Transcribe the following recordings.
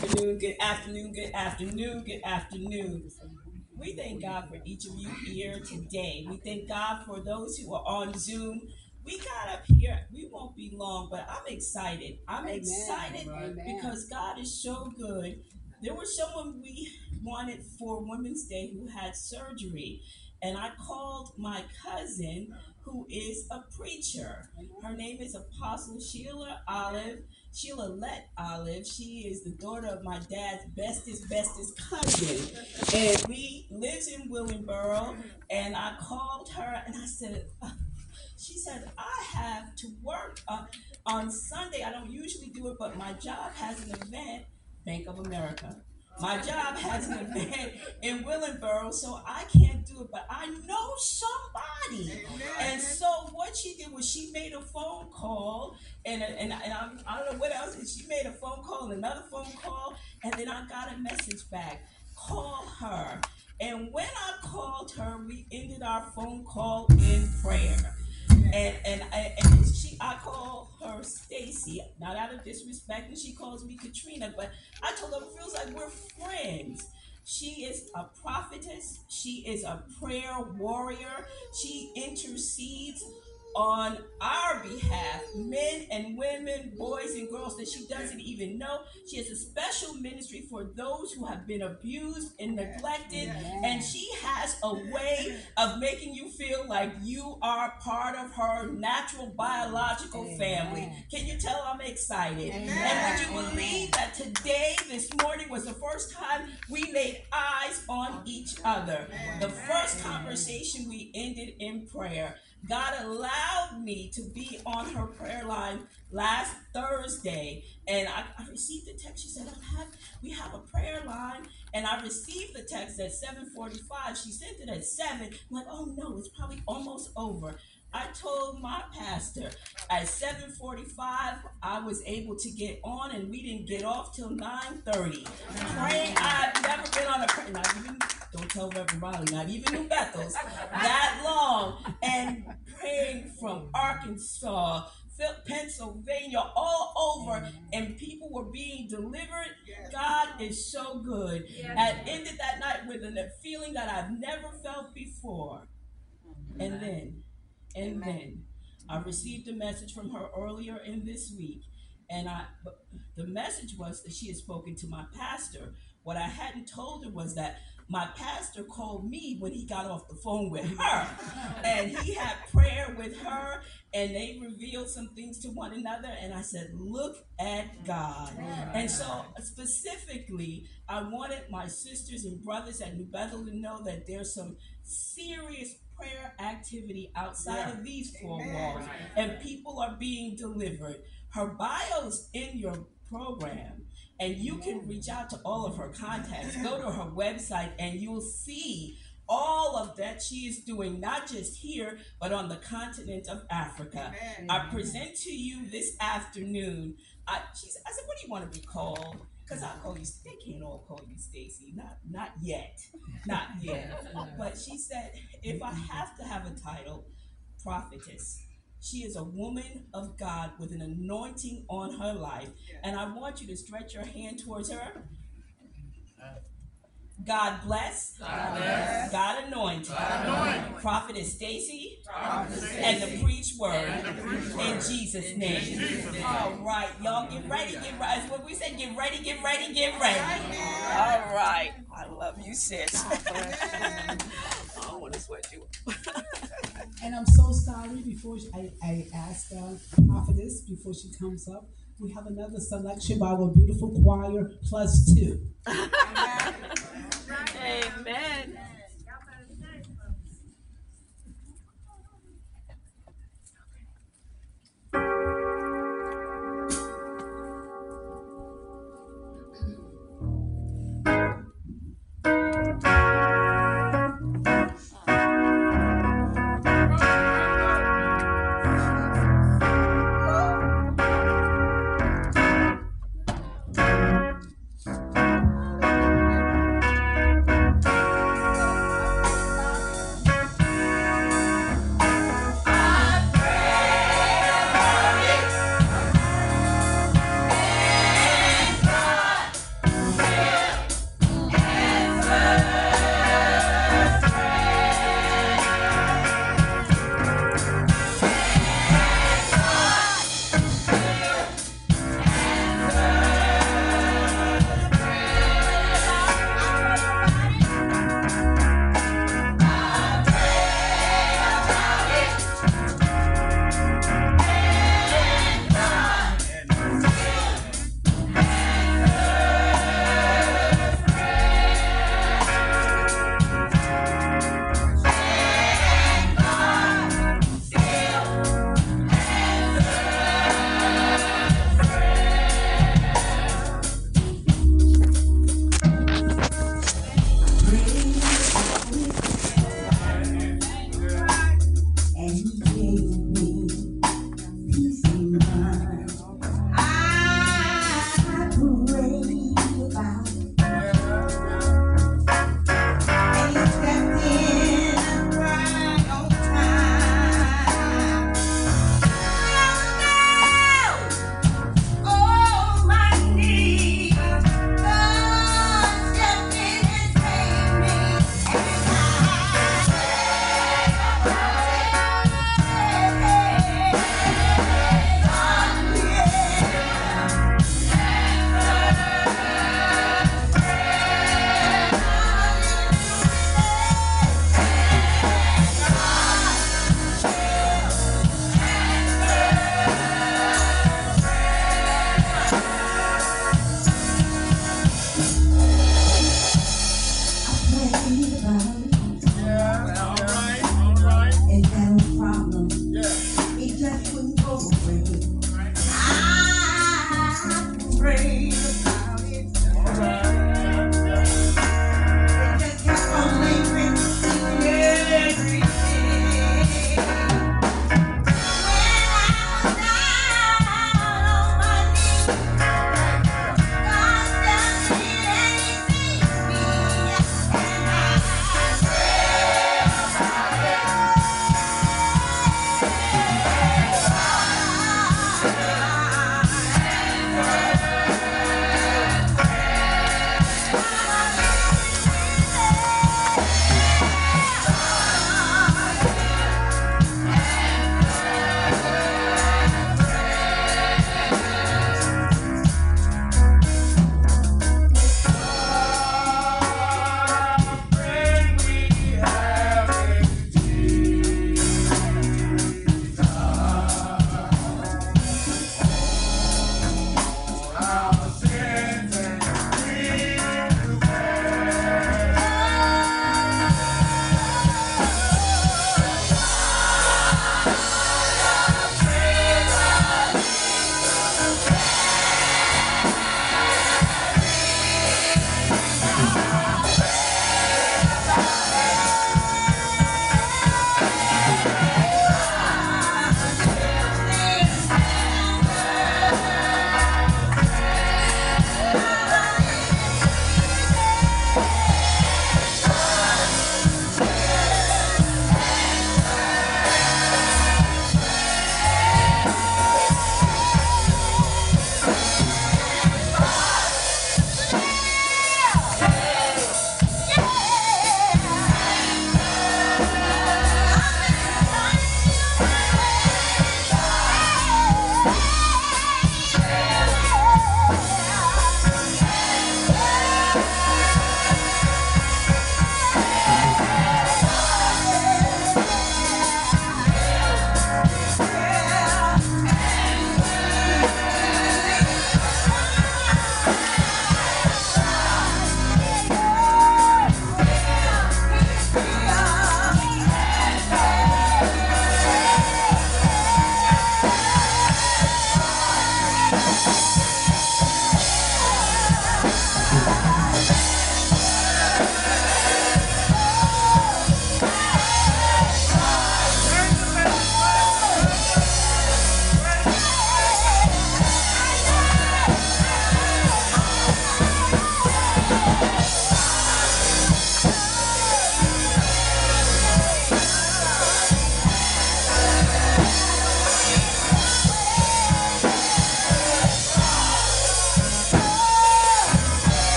afternoon, good afternoon, good afternoon, good afternoon. We thank God for each of you here today. We thank God for those who are on Zoom. We got up here, we won't be long, but I'm excited. I'm excited because God is so good. There was someone we wanted for Women's Day who had surgery, and I called my cousin who is a preacher. Her name is Apostle Sheila Olive. Sheila Let Olive. She is the daughter of my dad's bestest cousin. And we lives in Willingboro. And I called her and I said, she said, I have to work on Sunday. I don't usually do it, but my job has an event, Bank of America. My job has an event in Willingboro, so I can't do it, but I know somebody. And so what she did was she made a phone call, I don't know what else. She made a phone call and another phone call, and then I got a message back. Call her. And when I called her, we ended our phone call in prayer. And I call her Stacy, not out of disrespect, and she calls me Katrina, but I told her it feels like we're friends. She is a prophetess. She is a prayer warrior. She intercedes on our behalf, men and women, boys and girls that she doesn't even know. She has a special ministry for those who have been abused and neglected, and she has a way of making you feel like you are part of her natural biological family. Can you tell I'm excited? And would you believe that today, this morning, was the first time we laid eyes on each other? The first conversation we ended in prayer. God allowed me to be on her prayer line last Thursday, and I received a text. She said, we have a prayer line, and I received the text at 7:45. She sent it at 7. I'm like, oh no, it's probably almost over. I told my pastor at 7:45 I was able to get on, and we didn't get off till 9:30. Praying, I've never been on a prayer, not even, don't tell Reverend Riley, not even New Bethel's, that long, and praying from Arkansas, Pennsylvania, all over, and people were being delivered. God is so good. I ended that night with a feeling that I've never felt before. And then I received a message from her earlier in this week, and the message was that she had spoken to my pastor. What I hadn't told her was that my pastor called me when he got off the phone with her, and he had prayer with her, and they revealed some things to one another, and I said, look at God. And so specifically, I wanted my sisters and brothers at New Bethel to know that there's some serious prayer activity outside of these four walls, and people are being delivered. Her bio is in your program, and you can reach out to all of her contacts. Go to her website, and you'll see all of that she is doing, not just here, but on the continent of Africa. I present to you this afternoon. I said, what do you want to be called? Because I call you, they can't all call you Stacy. Not yet. Not yet. But she said, if I have to have a title, prophetess. She is a woman of God with an anointing on her life. And I want you to stretch your hand towards her. God bless. God bless. God anoint. God anoint. Prophetess Stacy. And the preach word. In Jesus' name. All right, y'all get ready, get ready. That's what we say, get ready, get ready, get ready. All right. I love you, sis. I don't want to sweat you. And I'm so sorry, before I ask Prophetess, before she comes up, we have another selection by our beautiful choir, +2. Amen.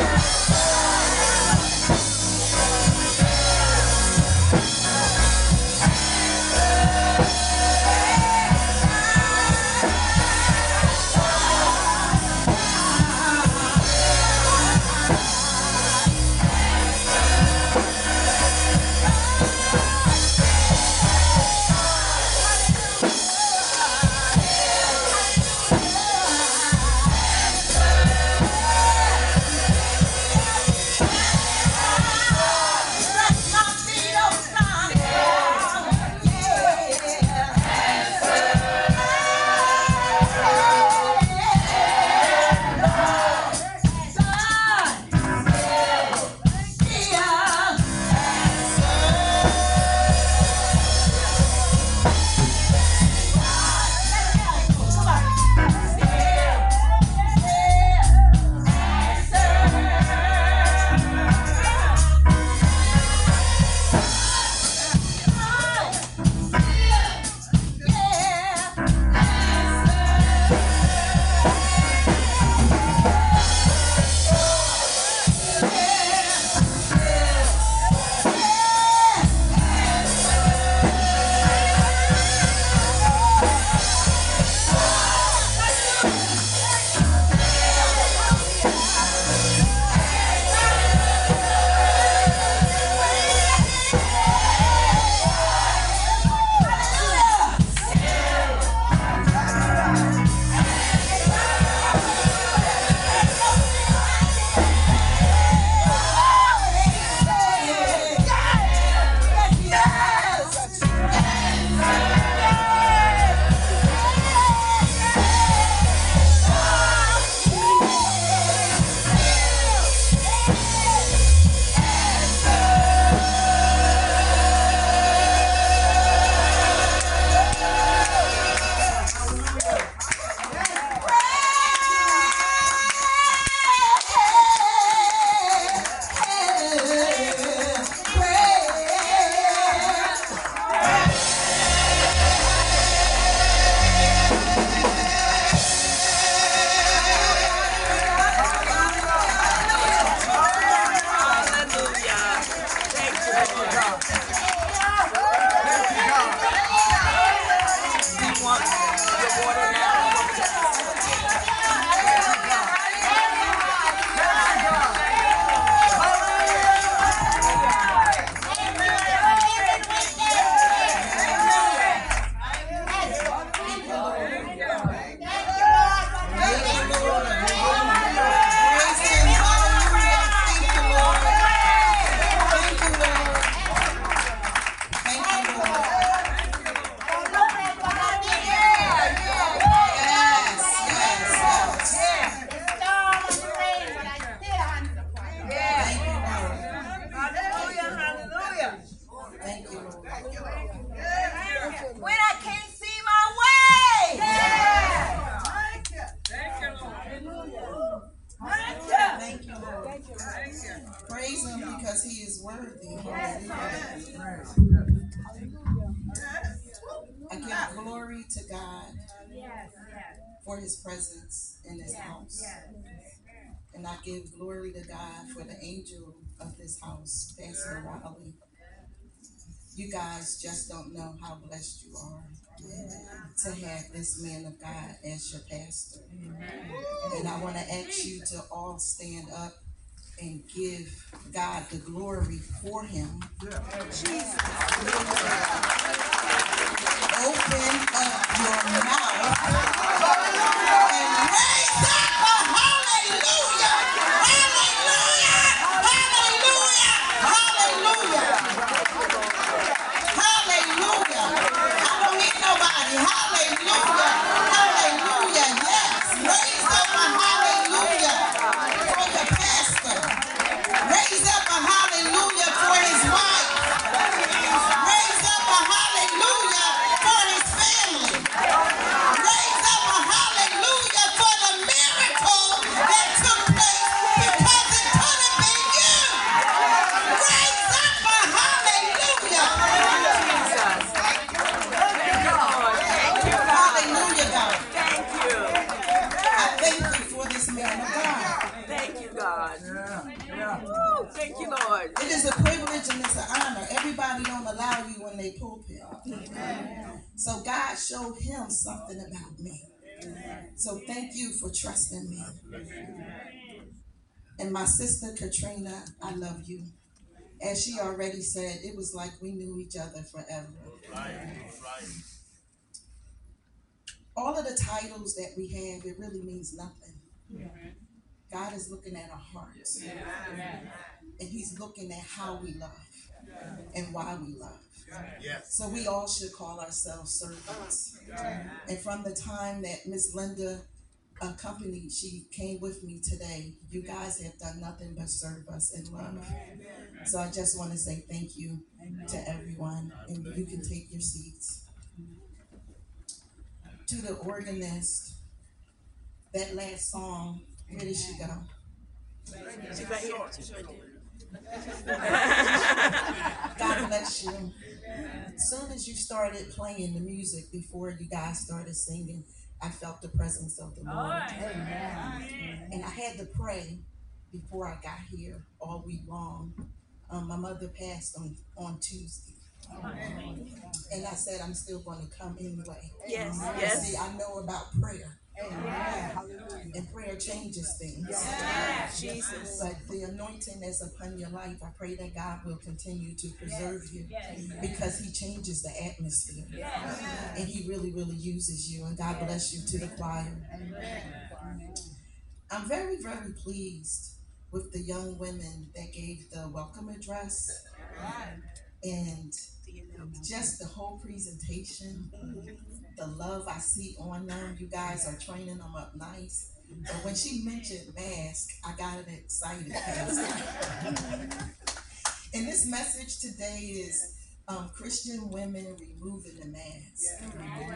For his presence in this house. And I give glory to God for the angel of this house, Pastor Riley. You guys just don't know how blessed you are to have this man of God as your pastor. And I want to ask you to all stand up and give God the glory for him. Jesus. Open up your mouth and raise up a hallelujah! Hallelujah! Hallelujah! Hallelujah! Hallelujah! I don't need nobody. Hallelujah! Hallelujah! Yes! Raise up a hallelujah for your pastor. Raise up a hallelujah for his wife. Raise up a hallelujah for his family. Raise up Thank you, Lord. It is a privilege and it's an honor. Everybody don't allow you when they pulpit. So God showed him something about me. So thank you for trusting me. And my sister Katrina, I love you. As she already said, it was like we knew each other forever. All of the titles that we have, it really means nothing. God is looking at our hearts. And he's looking at how we love and why we love. So we all should call ourselves servants. And from the time that Miss Linda accompanied, she came with me today, you guys have done nothing but serve us in love. So I just want to say thank you to everyone, and you can take your seats. To the organist, that last song, where did she go? She's right here. God bless you. As soon as you started playing the music, before you guys started singing, I felt the presence of the Lord. And I had to pray before I got here all week long. My mother passed on Tuesday. And I said, I'm still going to come anyway. Yes. See, I know about prayer. And prayer changes things. Jesus. But the anointing that's upon your life, I pray that God will continue to preserve you because he changes the atmosphere. And he really, really uses you. And God bless you to the choir. I'm very, very pleased with the young women that gave the welcome address. And just the whole presentation, the love I see on them. You guys are training them up nice. But when she mentioned mask, I got excited. And this message today is Christian women removing the mask.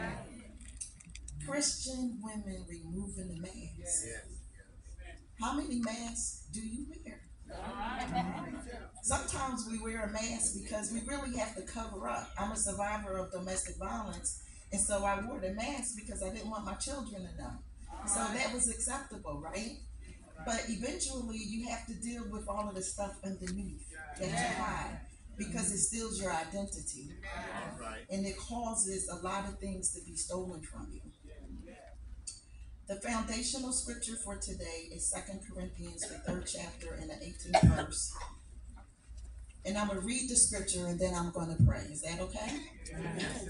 Christian women removing the mask. How many masks do you wear? Sometimes we wear a mask because we really have to cover up. I'm a survivor of domestic violence, and so I wore the mask because I didn't want my children to know. So that was acceptable, right? But eventually you have to deal with all of the stuff underneath that you hide because it steals your identity. And it causes a lot of things to be stolen from you. The foundational scripture for today is 2 Corinthians, the 3rd chapter and the 18th verse. And I'm going to read the scripture and then I'm going to pray. Is that okay? Yes.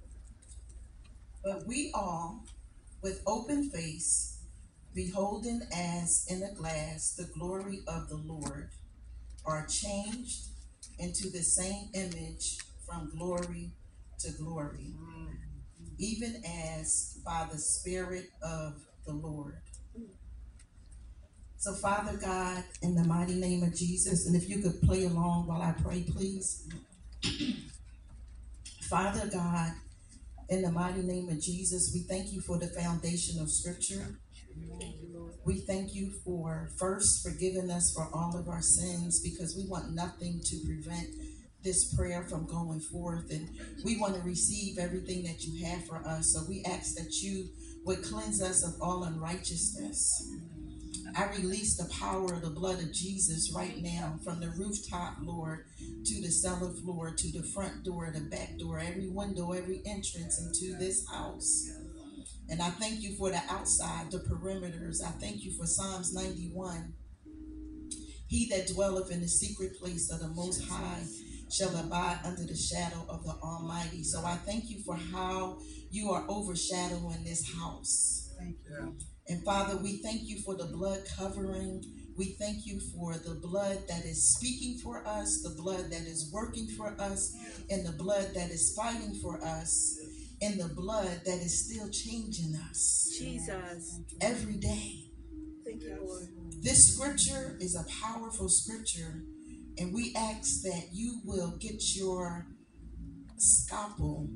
But we all, with open face, beholding as in a glass the glory of the Lord, are changed into the same image from glory to glory, even as by the Spirit of the Lord. So, Father God, in the mighty name of Jesus, and if you could play along while I pray, please. Father God, in the mighty name of Jesus, we thank you for the foundation of Scripture. We thank you for first forgiving us for all of our sins, because we want nothing to prevent this prayer from going forth, and we want to receive everything that you have for us. So we ask that you would cleanse us of all unrighteousness. I release the power of the blood of Jesus right now from the rooftop, Lord, to the cellar floor, to the front door, the back door, every window, every entrance into this house. And I thank you for the outside, the perimeters. I thank you for Psalms 91. He that dwelleth in the secret place of the Most High shall abide under the shadow of the Almighty. So I thank you for how you are overshadowing this house. Thank you. And Father, we thank you for the blood covering. We thank you for the blood that is speaking for us, the blood that is working for us, and the blood that is fighting for us, and the blood that is still changing us. Jesus. Every day. Thank you, Lord. This scripture is a powerful scripture, and we ask that you will get your scalpel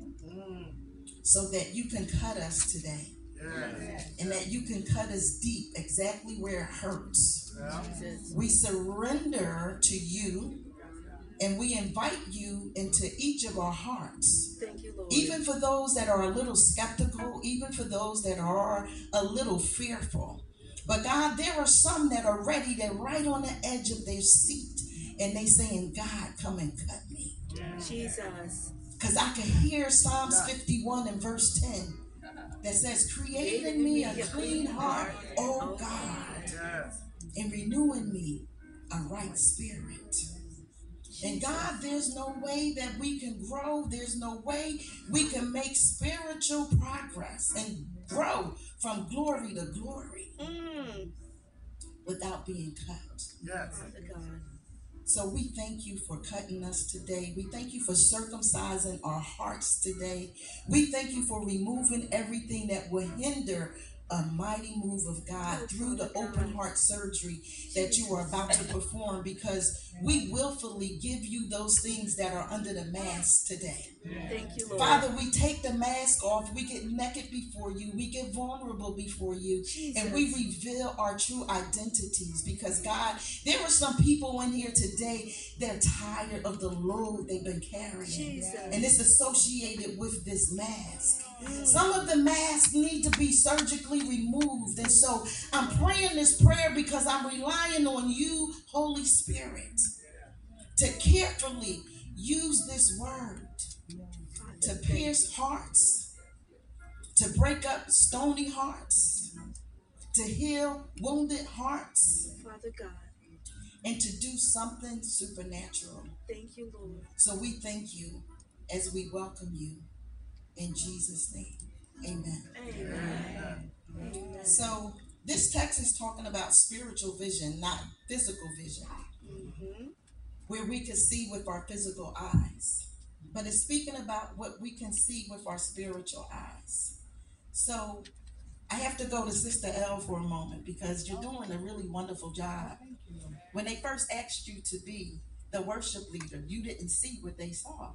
so that you can cut us today. And that you can cut us deep, exactly where it hurts. We surrender to you, and we invite you into each of our hearts. Thank you, Lord. Even for those that are a little skeptical, even for those that are a little fearful, But God, there are some that are ready. They're right on the edge of their seat. And they saying, God, come and cut me. Jesus. Because I can hear Psalms 51 and verse 10 that says, create in me a clean heart, oh God, and renew in me a right spirit. And God, there's no way that we can grow. There's no way we can make spiritual progress and grow from glory to glory without being cut. Yes. So we thank you for cutting us today. We thank you for circumcising our hearts today. We thank you for removing everything that will hinder a mighty move of God through the open heart surgery that you are about to perform, because we willfully give you those things that are under the mask today. Thank you, Lord. Father, we take the mask off. We get naked before you. We get vulnerable before you. Jesus. And we reveal our true identities, because God, there are some people in here today, they're tired of the load they've been carrying. Jesus. And it's associated with this mask. Some of the masks need to be surgically removed. And so I'm praying this prayer because I'm relying on you, Holy Spirit, to carefully use this word to pierce hearts, to break up stony hearts, to heal wounded hearts, Father God, and to do something supernatural. Thank you, Lord. So we thank you as we welcome you in Jesus' name. Amen. Amen. Amen. So this text is talking about spiritual vision, not physical vision, where we can see with our physical eyes. But it's speaking about what we can see with our spiritual eyes. So I have to go to Sister L for a moment, because you're doing a really wonderful job. When they first asked you to be the worship leader, you didn't see what they saw.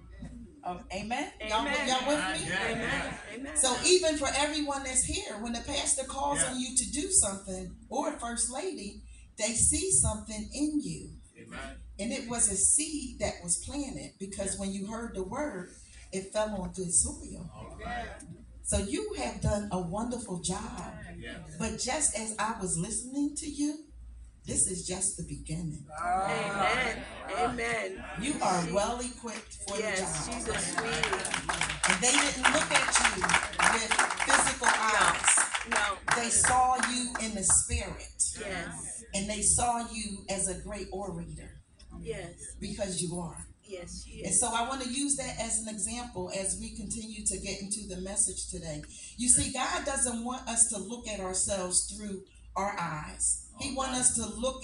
Amen? Y'all with me? Amen. Amen. So even for everyone that's here, when the pastor calls on you to do something, or first lady, they see something in you. Amen. And it was a seed that was planted, because when you heard the word, it fell on good soil. Right. So you have done a wonderful job. Yes. But just as I was listening to you, this is just the beginning. Amen. Amen. You are well equipped for the job. Jesus, sweet. And they didn't look at you with physical eyes. No. They saw you in the spirit. Yes. And they saw you as a great orator. Yes. Because you are. Yes. And so I want to use that as an example as we continue to get into the message today. You see, God doesn't want us to look at ourselves through our eyes. He wants us to look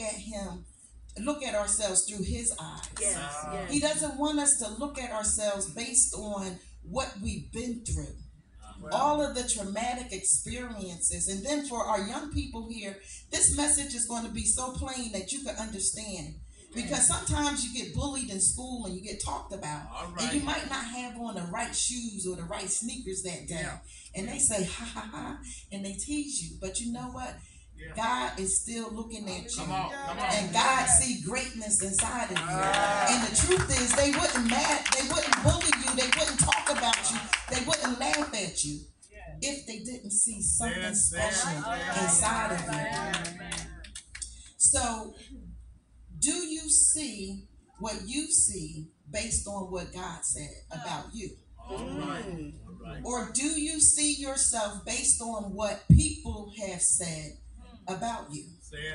at ourselves through his eyes. Yes. Yes. He doesn't want us to look at ourselves based on what we've been through. All of the traumatic experiences. And then for our young people here, this message is going to be so plain that you can understand. Because sometimes you get bullied in school and you get talked about. Right. And you might not have on the right shoes or the right sneakers that day. Yeah. And they say, ha, ha, ha, and they tease you. But you know what? Yeah. God is still looking at you. Come on. And God sees greatness inside of you. And the truth is, they wouldn't bully you, they wouldn't talk about you, they wouldn't laugh at you if they didn't see something special inside of you. So, do you see what you see based on what God said about you? All right. Or do you see yourself based on what people have said about you?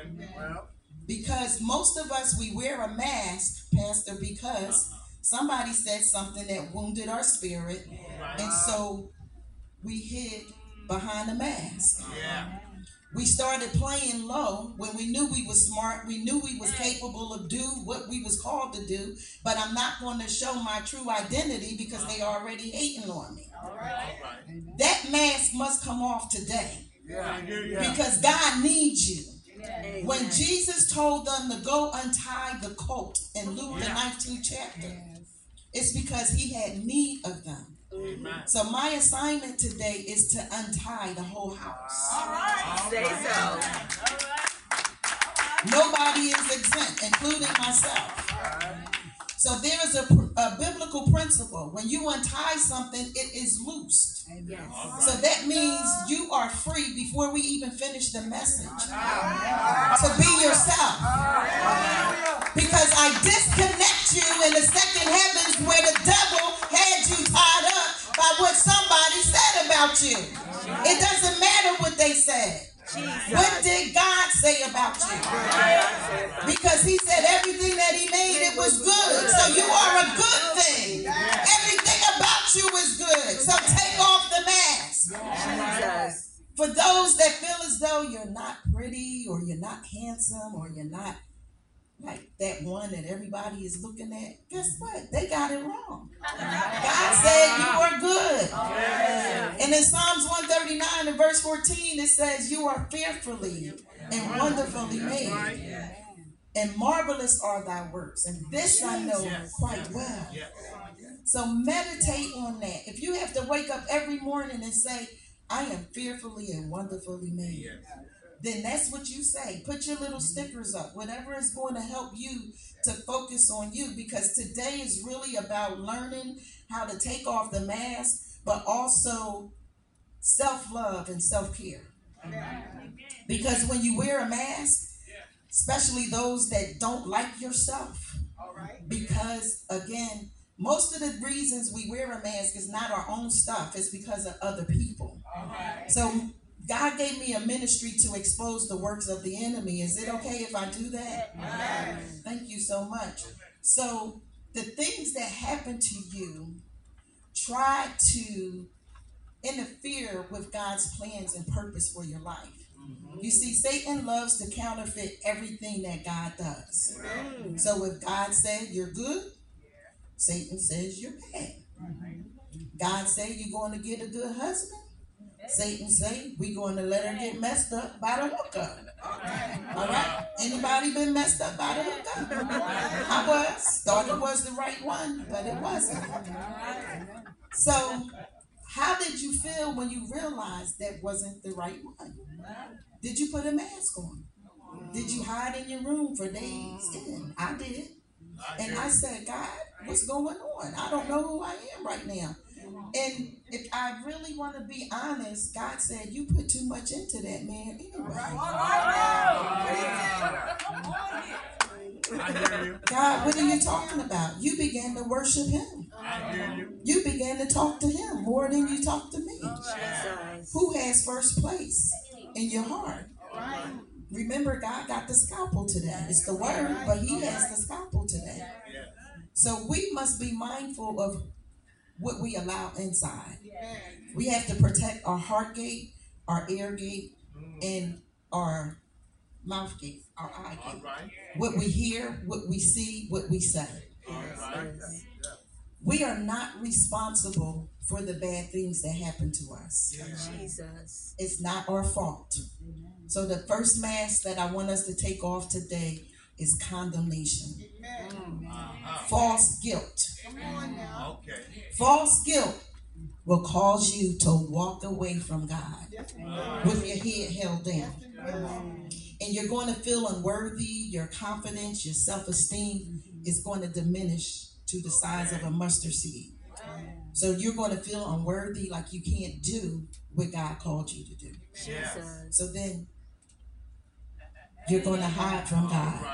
Because most of us, we wear a mask, Pastor, because somebody said something that wounded our spirit, and so we hid behind a mask. Yeah. We started playing low when we knew we was smart. We knew we was capable of do what we was called to do. But I'm not going to show my true identity because they already hating on me. All right. That mask must come off today. Yeah. Because God needs you. Yeah. When Jesus told them to go untie the colt in Luke the 19th chapter, it's because he had need of them. Amen. So my assignment today is to untie the whole house. All right. Say so. Nobody is exempt, including myself. So there is a biblical principle. When you untie something, it is loosed. Yes. So that means you are free before we even finish the message. So be yourself. Because I disconnect you in the second heavens where the devil had you tied up by what somebody said about you. It doesn't matter what they said. What did God say about you? Because he said everything that he made, it was good. So you are a good thing. Everything about you is good. So take off the mask. For those that feel as though you're not pretty or you're not handsome or you're not like that one that everybody is looking at, guess what? They got it wrong. God said you are good. And in Psalms 139 and verse 14, it says you are fearfully and wonderfully made. And marvelous are thy works. And this I know quite well. So meditate on that. If you have to wake up every morning and say, I am fearfully and wonderfully made, then that's what you say. Put your little stickers up, whatever is going to help you to focus on you, because today is really about learning how to take off the mask, but also self-love and self-care. Because when you wear a mask, especially those that don't like yourself, because again, most of the reasons we wear a mask is not our own stuff, it's because of other people. So God gave me a ministry to expose the works of the enemy. Is it okay if I do that? Thank you so much. So the things that happen to you try to interfere with God's plans and purpose for your life. You see, Satan loves to counterfeit everything that God does. So if God said you're good, Satan says you're bad. God said you're going to get a good husband, Satan say we're going to let her get messed up by the hookup. All right? Anybody been messed up by the hookup? I thought it was the right one, but it wasn't. So how did you feel when you realized that wasn't the right one? Did you put a mask on? Did you hide in your room for days? I did. And I said, God, what's going on? I don't know who I am right now. And if I really want to be honest, God said, you put too much into that man anyway. God, what are you talking about? You began to worship him. You began to talk to him more than you talk to me. Who has first place in your heart? Remember, God got the scalpel today. It's the word, but he has the scalpel today. So we must be mindful of what we allow inside. We have to protect our heart gate, our ear gate, and our mouth gate, our eye gate. What we hear, what we see, what we say. We are not responsible for the bad things that happen to us. Jesus. It's not our fault. So the first mask that I want us to take off today is condemnation. False guilt. False guilt will cause you to walk away from God with your head held down. And you're going to feel unworthy. Your confidence, your self-esteem is going to diminish to the size of a mustard seed. So you're going to feel unworthy, like you can't do what God called you to do. So then you're going to hide from God.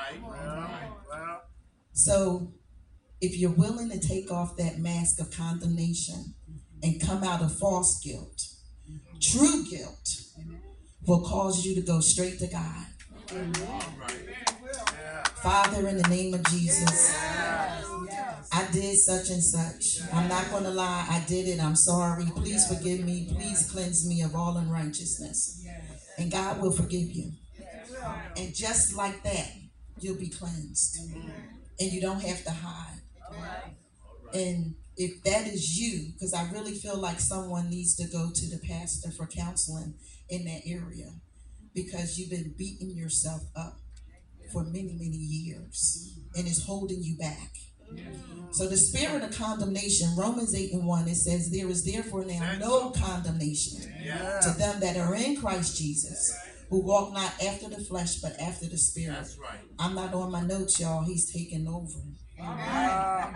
So if you're willing to take off that mask of condemnation and come out of false guilt, true guilt will cause you to go straight to God. Father, in the name of Jesus, I did such and such. I'm not going to lie. I did it. I'm sorry. Please forgive me. Please cleanse me of all unrighteousness. And God will forgive you. And just like that, you'll be cleansed. And you don't have to hide. And if that is you, because I really feel like someone needs to go to the pastor for counseling in that area, because you've been beating yourself up for many, many years, and it's holding you back. So the spirit of condemnation, Romans 8:1, it says, there is therefore now no condemnation to them that are in Christ Jesus, who walk not after the flesh, but after the spirit. I'm not on my notes, y'all. He's taking over.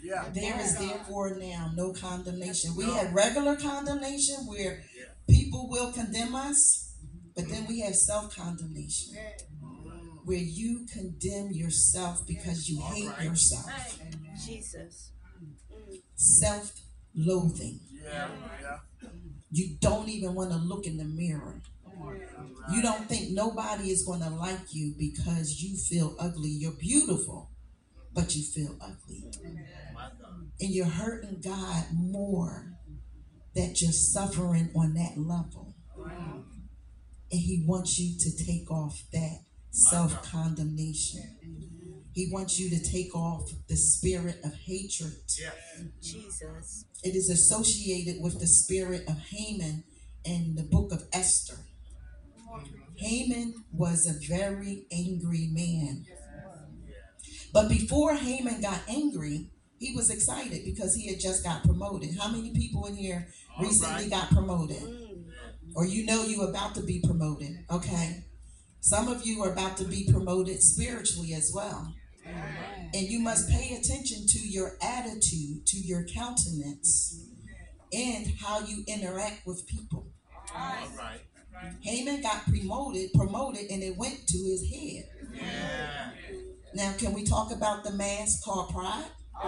There is therefore now no condemnation. We have regular condemnation where people will condemn us, but then we have self-condemnation where you condemn yourself because you hate yourself. Jesus. Self-loathing. You don't even want to look in the mirror. You don't think nobody is going to like you because you feel ugly. You're beautiful, but you feel ugly. And you're hurting God more that you're suffering on that level. And he wants you to take off that self-condemnation. He wants you to take off the spirit of hatred. Jesus. It is associated with the spirit of Haman in the book of Esther. Haman was a very angry man. But before Haman got angry, he was excited because he had just got promoted. How many people in here recently got promoted? Or you know you're about to be promoted, okay? Some of you are about to be promoted spiritually as well. And you must pay attention to your attitude, to your countenance, and how you interact with people. Haman got promoted, and it went to his head. Now, can we talk about the mask called pride?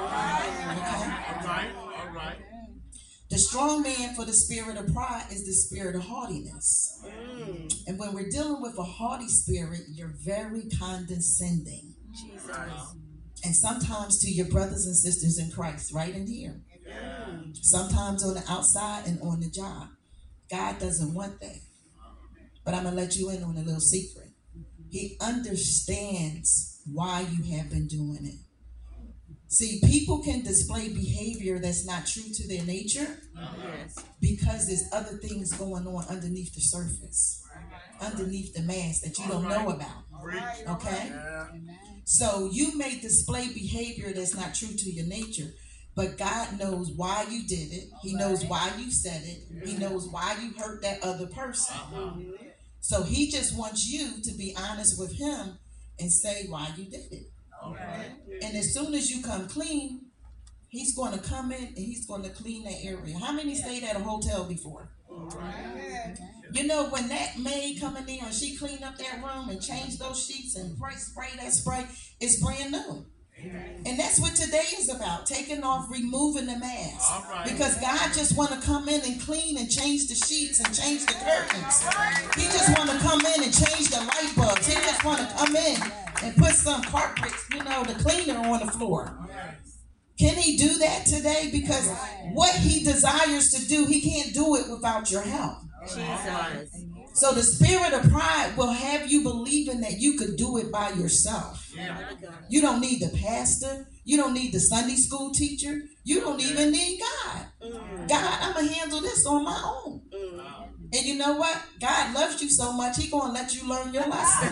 Okay. The strong man for the spirit of pride is the spirit of haughtiness. And when we're dealing with a haughty spirit, you're very condescending. Jesus. And sometimes to your brothers and sisters in Christ, right in here. Sometimes on the outside and on the job. God doesn't want that. But I'm going to let you in on a little secret. He understands why you have been doing it. See, people can display behavior that's not true to their nature because there's other things going on underneath the surface, underneath the mask that you don't know about. Okay? So you may display behavior that's not true to your nature, but God knows why you did it. He knows why you said it. He knows why you hurt that other person. So he just wants you to be honest with him and say why you did it. And as soon as you come clean, he's going to come in and he's going to clean that area. How many stayed at a hotel before? You know, when that maid come in there and she cleaned up that room and changed those sheets and spray that spray, it's brand new. And that's what today is about, taking off, removing the mask. Because God just want to come in and clean and change the sheets and change the curtains. He just want to come in and change the light bulbs. He just want to come in and put some carpets, the cleaner on the floor. Can he do that today? Because what he desires to do, he can't do it without your help. Jesus. So the spirit of pride will have you believing that you could do it by yourself. You don't need the pastor. You don't need the Sunday school teacher. You don't even need God. God, I'm going to handle this on my own. And you know what? God loves you so much, he's going to let you learn your lesson.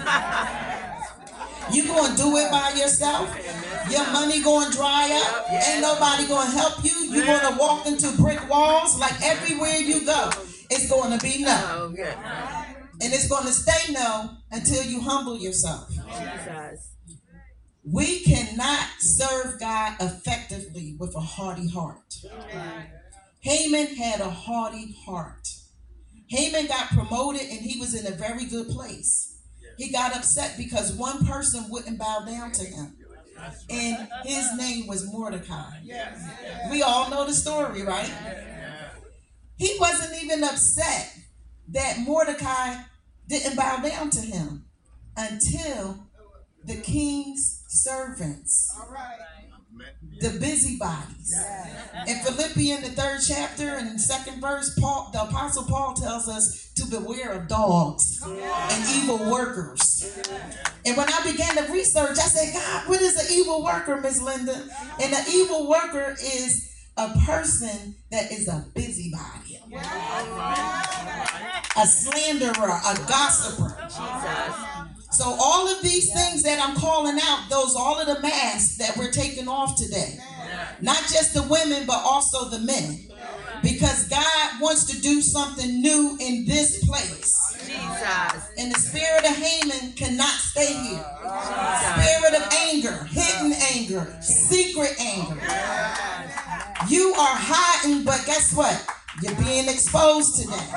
You're going to do it by yourself. Your money going to dry up. Ain't nobody going to help you. You're going to walk into brick walls like everywhere you go. It's going to be no. And it's going to stay no until you humble yourself. Jesus. We cannot serve God effectively with a haughty heart. Haman had a haughty heart. Haman got promoted and he was in a very good place. He got upset because one person wouldn't bow down to him. And his name was Mordecai. We all know the story, right? He wasn't even upset that Mordecai didn't bow down to him until the king's servants, the busybodies. In Philippians, the 3rd chapter and 2nd verse, the Apostle Paul tells us to beware of dogs and evil workers. And when I began to research, I said, God, what is an evil worker, Miss Linda? And an evil worker is a person that is a busybody, a slanderer, a gossiper. So all of these things that I'm calling out, all of the masks that we're taking off today, not just the women, but also the men, because God wants to do something new in this place. Jesus. And the spirit of Haman cannot stay here. Spirit of anger, hidden anger. anger, secret anger. You are hiding, but guess what? You're being exposed today.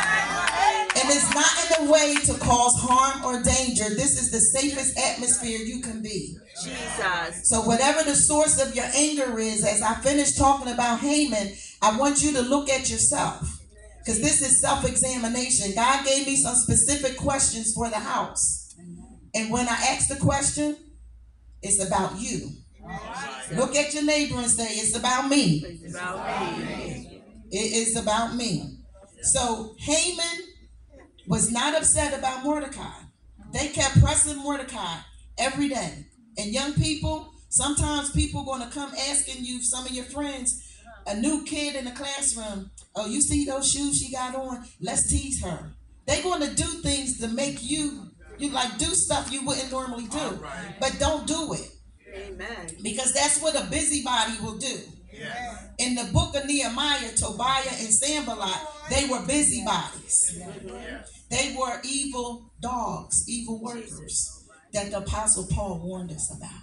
And it's not in a way to cause harm or danger. This is the safest atmosphere you can be. Jesus. So whatever the source of your anger is, as I finish talking about Haman, I want you to look at yourself. Because this is self-examination. God gave me some specific questions for the house. And when I ask the question, it's about you. Look at your neighbor and say, it's about me. It's about me. It is about me. So Haman was not upset about Mordecai. They kept pressing Mordecai every day. And young people, sometimes people going to come asking you, some of your friends, a new kid in the classroom, oh, you see those shoes she got on? Let's tease her. They're going to do things to make you like do stuff you wouldn't normally do. But don't do it. Amen. Because that's what a busybody will do. Yes. In the book of Nehemiah, Tobiah and Sanballat, they were busybodies. They were evil dogs, evil workers that the Apostle Paul warned us about.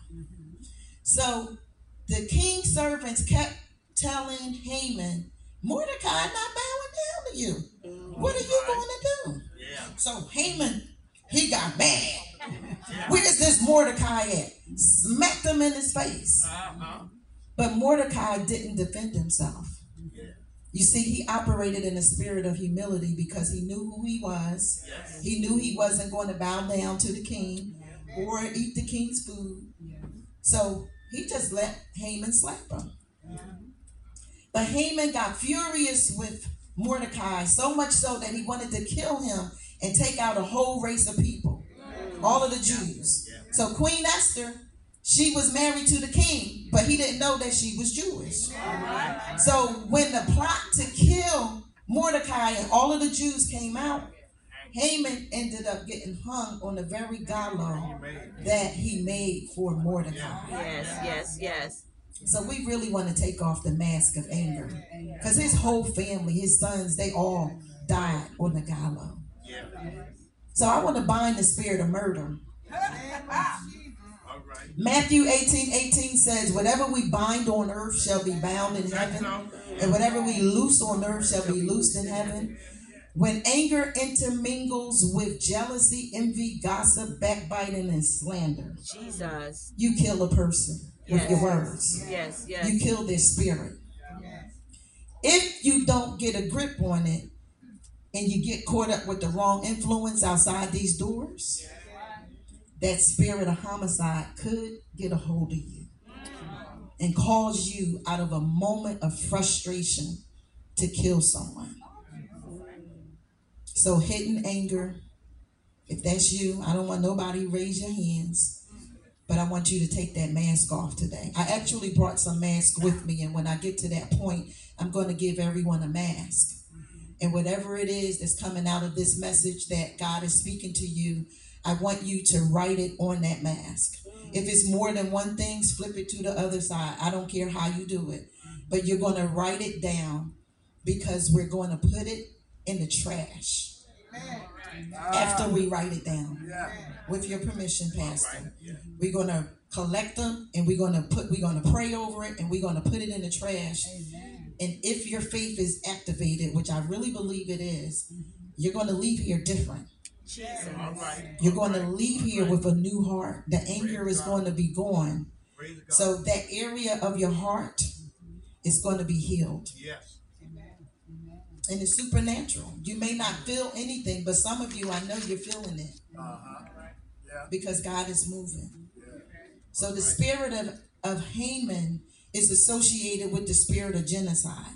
So the king's servants kept telling Haman, Mordecai not bowing down to you. What are you going to do? So Haman, he got mad. Where's this Mordecai at? Smacked him in his face. But Mordecai didn't defend himself. You see, he operated in a spirit of humility because he knew who he was. He knew he wasn't going to bow down to the king or eat the king's food. So he just let Haman slap him. But Haman got furious with Mordecai, so much so that he wanted to kill him and take out a whole race of people, all of the Jews. So Queen Esther, she was married to the king, but he didn't know that she was Jewish. So when the plot to kill Mordecai and all of the Jews came out, Haman ended up getting hung on the very gallows that he made for Mordecai. Yes. So we really want to take off the mask of anger, because his whole family, his sons, they all died on the gallows. So I want to bind the spirit of murder. Matthew 18:18 says, whatever we bind on earth shall be bound in heaven, and whatever we loose on earth shall be loosed in heaven. When anger intermingles with jealousy, envy, gossip, backbiting, and slander, Jesus. you kill a person with your words. Yes. You kill their spirit. If you don't get a grip on it and you get caught up with the wrong influence outside these doors, that spirit of homicide could get a hold of you and cause you, out of a moment of frustration, to kill someone. So hidden anger, if that's you, I don't want nobody to raise your hands, but I want you to take that mask off today. I actually brought some masks with me, and when I get to that point, I'm going to give everyone a mask. And whatever it is that's coming out of this message that God is speaking to you, I want you to write it on that mask. If it's more than one thing, flip it to the other side. I don't care how you do it, but you're going to write it down, because we're going to put it in the trash after we write it down. With your permission, Pastor. We're going to collect them, and we're going to pray over it, and we're going to put it in the trash. And if your faith is activated, which I really believe it is, you're going to leave here different. You're going to leave here with a new heart. The anger is going to be gone. So that area of your heart is going to be healed. And it's supernatural. You may not feel anything, but some of you, I know you're feeling it. Because God is moving. So the spirit of Haman is associated with the spirit of genocide.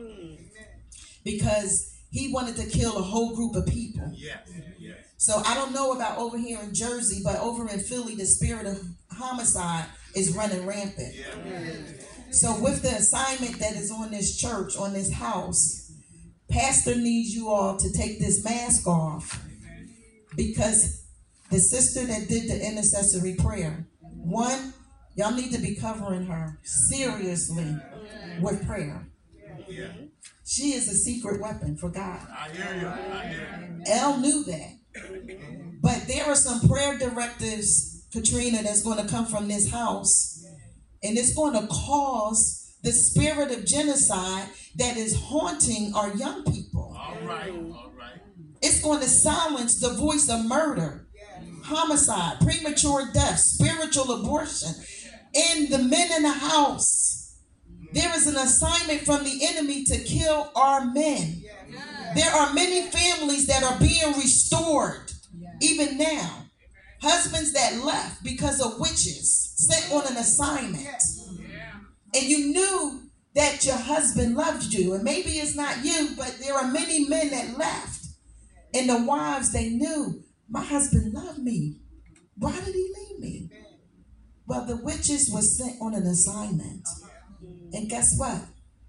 Because he wanted to kill a whole group of people. So I don't know about over here in Jersey, but over in Philly, the spirit of homicide is running rampant. So with the assignment that is on this church, on this house, Pastor needs you all to take this mask off, because the sister that did the intercessory prayer, one, y'all need to be covering her seriously with prayer. She is a secret weapon for God. I hear you. Elle knew that. But there are some prayer directives, Katrina, that's going to come from this house And it's going to cause the spirit of genocide that is haunting our young people. All right. All right. It's going to silence the voice of murder, homicide, premature death, spiritual abortion. And the men in the house, there is an assignment from the enemy to kill our men. There are many families that are being restored even now. Husbands that left because of witches sent on an assignment. And you knew that your husband loved you. And maybe it's not you, but there are many men that left. And the wives, they knew, my husband loved me. Why did he leave me? Well, the witches were sent on an assignment. And guess what?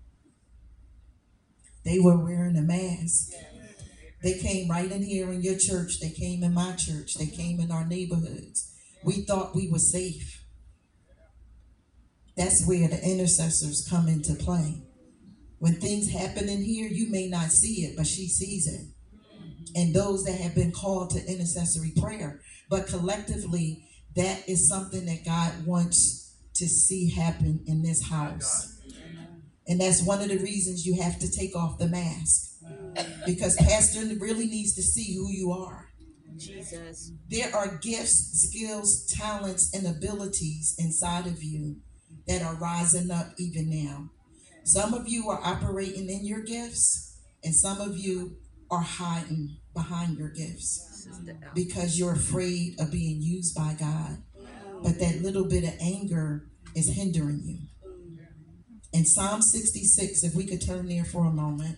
They were wearing a mask. They came right in here in your church. They came in my church. They came in our neighborhoods. We thought we were safe. That's where the intercessors come into play. When things happen in here, you may not see it, but she sees it. And those that have been called to intercessory prayer. But collectively, that is something that God wants to see happen in this house. And that's one of the reasons you have to take off the mask. Because pastor really needs to see who you are. Jesus. There are gifts, skills, talents, and abilities inside of you that are rising up even now. Some of you are operating in your gifts, and some of you are hiding behind your gifts because you're afraid of being used by God. But that little bit of anger is hindering you. In Psalm 66, if we could turn there for a moment.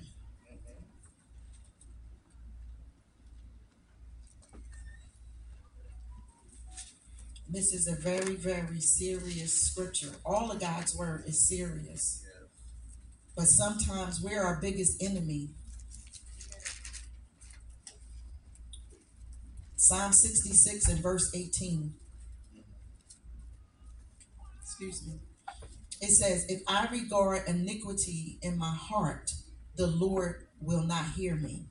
This is a very, very serious scripture. All of God's word is serious. But sometimes we're our biggest enemy. Psalm 66 and verse 18. Excuse me. It says, if I regard iniquity in my heart, the Lord will not hear me.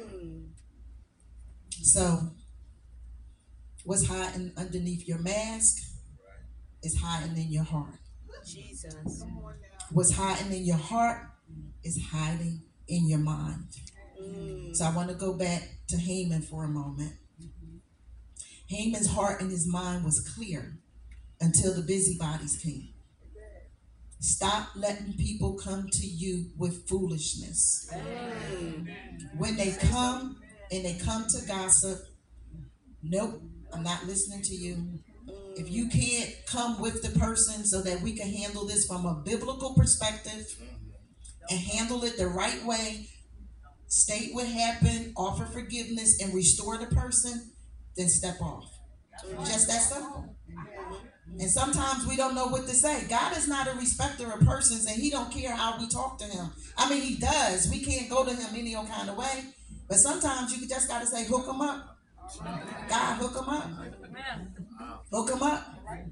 So, what's hiding underneath your mask is hiding in your heart. Jesus. What's hiding in your heart is hiding in your mind. So I want to go back to Haman for a moment. Haman's heart and his mind was clear until the busybodies came. Stop letting people come to you with foolishness. When they come and they come to gossip, nope, I'm not listening to you. If you can't come with the person so that we can handle this from a biblical perspective and handle it the right way, state what happened, offer forgiveness, and restore the person, then step off. Just that simple. And sometimes we don't know what to say. God is not a respecter of persons, and he don't care how we talk to him. I mean, he does. We can't go to him any old kind of way. But sometimes you just got to say, hook him up. God, hook him up. Hook him up.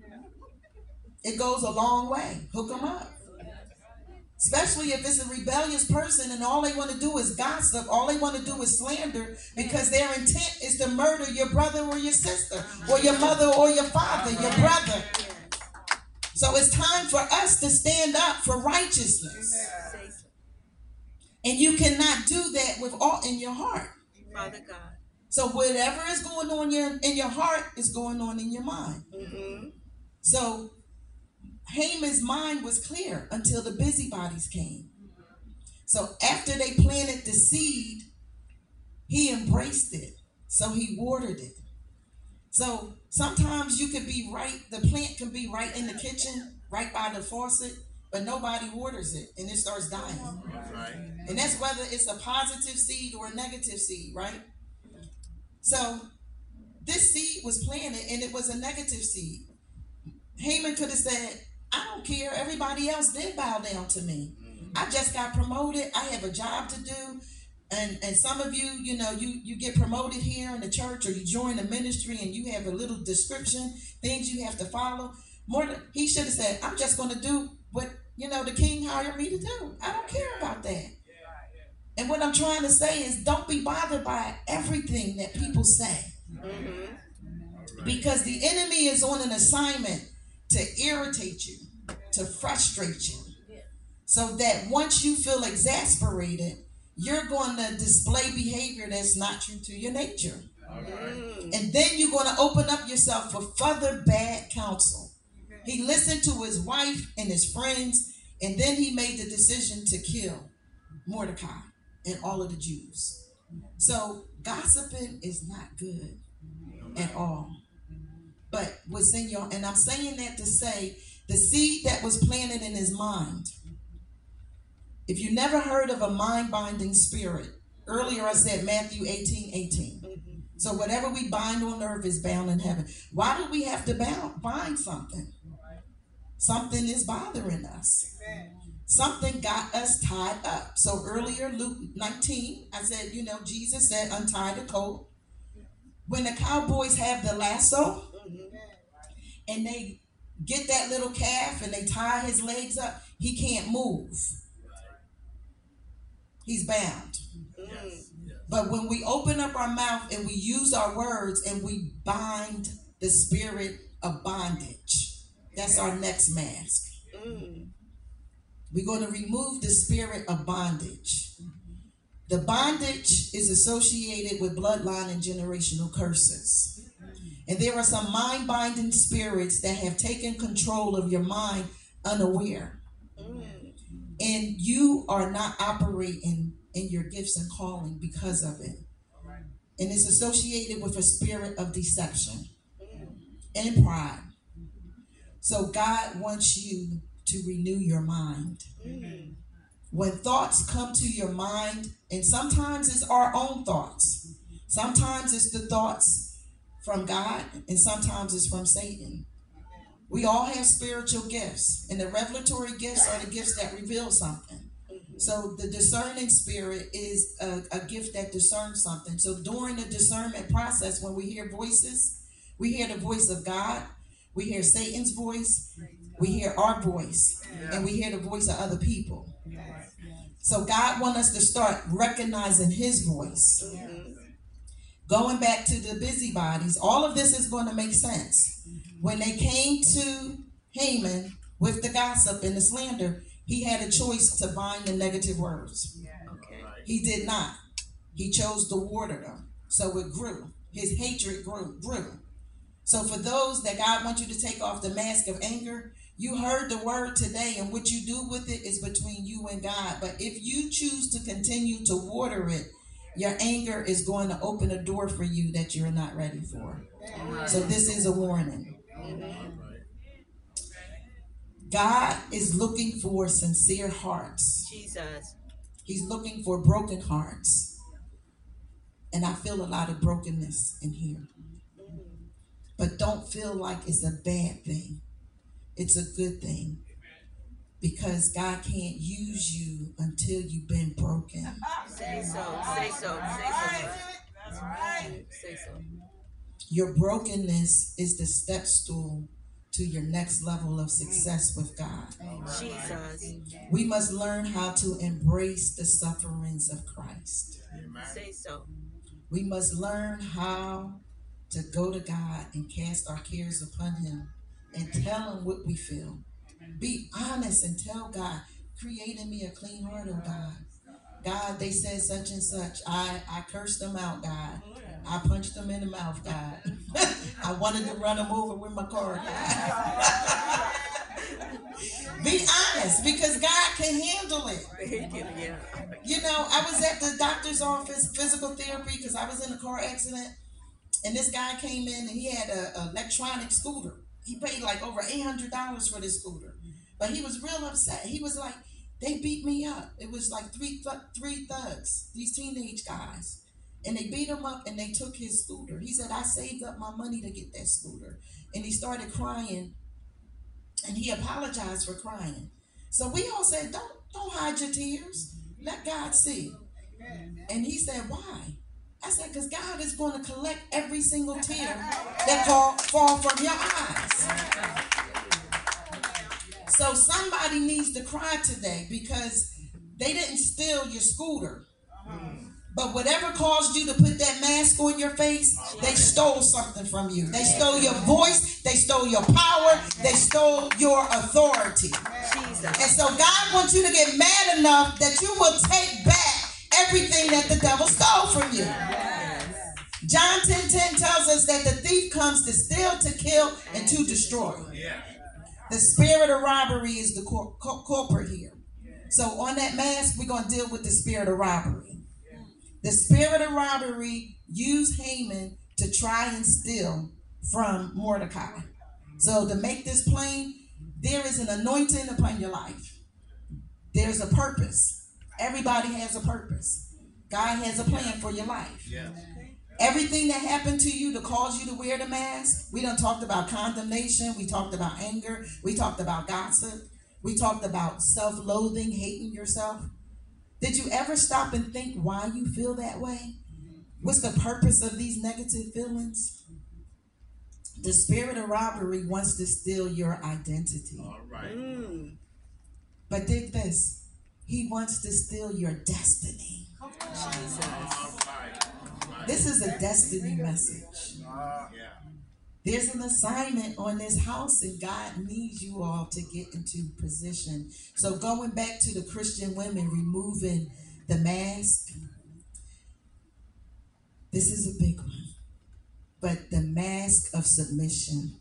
It goes a long way. Hook him up. Especially if it's a rebellious person and all they want to do is gossip, all they want to do is slander, because their intent is to murder your brother or your sister, or your mother or your father, your brother. So it's time for us to stand up for righteousness. And you cannot do that with all in your heart. Father God. So whatever is going on in your heart is going on in your mind. So Haman's mind was clear until the busybodies came. So after they planted the seed, he embraced it. So he watered it. So sometimes you could be right, the plant can be right in the kitchen, right by the faucet, but nobody waters it and it starts dying. And that's whether it's a positive seed or a negative seed, right? So this seed was planted and it was a negative seed. Haman could have said, I don't care. Everybody else did bow down to me. I just got promoted. I have a job to do. And some of you, you get promoted here in the church, or you join the ministry and you have a little description, things you have to follow. He should have said, I'm just going to do what, the king hired me to do. I don't care about that. And what I'm trying to say is, don't be bothered by everything that people say. Because the enemy is on an assignment to irritate you. to frustrate you. So that once you feel exasperated, you're going to display behavior that's not true to your nature. And then you're going to open up yourself for further bad counsel. He listened to his wife and his friends, and then he made the decision to kill Mordecai and all of the Jews. So gossiping is not good at all. But what's in your, and I'm saying that to say, the seed that was planted in his mind. If you never heard of a mind-binding spirit, earlier I said Matthew 18:18. So whatever we bind on earth is bound in heaven. Why do we have to bind something? Something is bothering us. Something got us tied up. So earlier, Luke 19, I said, Jesus said, untie the colt. When the cowboys have the lasso and they get that little calf and they tie his legs up, he can't move. He's bound. But when we open up our mouth and we use our words and we bind the spirit of bondage, that's our next mask. We're going to remove the spirit of bondage. The bondage is associated with bloodline and generational curses. And there are some mind-binding spirits that have taken control of your mind unaware. And you are not operating in your gifts and calling because of it. And it's associated with a spirit of deception and pride. So God wants you to renew your mind. When thoughts come to your mind, and sometimes it's our own thoughts. Sometimes it's the thoughts from God, and sometimes it's from Satan. We all have spiritual gifts, and the revelatory gifts are the gifts that reveal something. So the discerning spirit is a gift that discerns something. So during the discernment process, when we hear voices, we hear the voice of God, we hear Satan's voice, we hear our voice, and we hear the voice of other people. So God wants us to start recognizing his voice. Going back to the busybodies, all of this is going to make sense. When they came to Haman with the gossip and the slander, he had a choice to bind the negative words. He did not. He chose to water them. So it grew. His hatred grew. So for those that God wants you to take off the mask of anger, you heard the word today, and what you do with it is between you and God. But if you choose to continue to water it, your anger is going to open a door for you that you're not ready for. So this is a warning. God is looking for sincere hearts. Jesus. He's looking for broken hearts. And I feel a lot of brokenness in here. But don't feel like it's a bad thing. It's a good thing. Because God can't use you until you've been broken. Say so. Say so. Say so. That's right. Say so. Your brokenness is the step stool to your next level of success with God. Jesus. We must learn how to embrace the sufferings of Christ. Say so. We must learn how to go to God and cast our cares upon him and tell him what we feel. Be honest and tell God, create in me a clean heart, oh God. God, they said such and such. I cursed them out, God. I punched them in the mouth, God. I wanted to run them over with my car, God. Be honest, because God can handle it. I was at the doctor's office, physical therapy, because I was in a car accident. And this guy came in and he had an electronic scooter. He paid like over $800 for this scooter. But he was real upset. He was like, they beat me up. It was like three thugs, these teenage guys. And they beat him up and they took his scooter. He said, I saved up my money to get that scooter. And he started crying. And he apologized for crying. So we all said, don't hide your tears. Let God see. And he said, why? I said, because God is going to collect every single tear that fall from your eyes. So somebody needs to cry today because they didn't steal your scooter. But whatever caused you to put that mask on your face, they stole something from you. They stole your voice. They stole your power. They stole your authority. Jesus. And so God wants you to get mad enough that you will take back everything that the devil stole from you. John 10:10 tells us that the thief comes to steal, to kill, and to destroy. The spirit of robbery is the culprit here. So on that mask, we're going to deal with the spirit of robbery. The spirit of robbery used Haman to try and steal from Mordecai. So to make this plain, there is an anointing upon your life. There's a purpose. Everybody has a purpose. God has a plan for your life. Everything that happened to you to cause you to wear the mask, we done talked about condemnation, we talked about anger, we talked about gossip, we talked about self-loathing, hating yourself. Did you ever stop and think why you feel that way? What's the purpose of these negative feelings? The spirit of robbery wants to steal your identity. All right. But dig this, he wants to steal your destiny. This is a destiny message. There's an assignment on this house, and God needs you all to get into position. So going back to the Christian women removing the mask, this is a big one. But the mask of submission.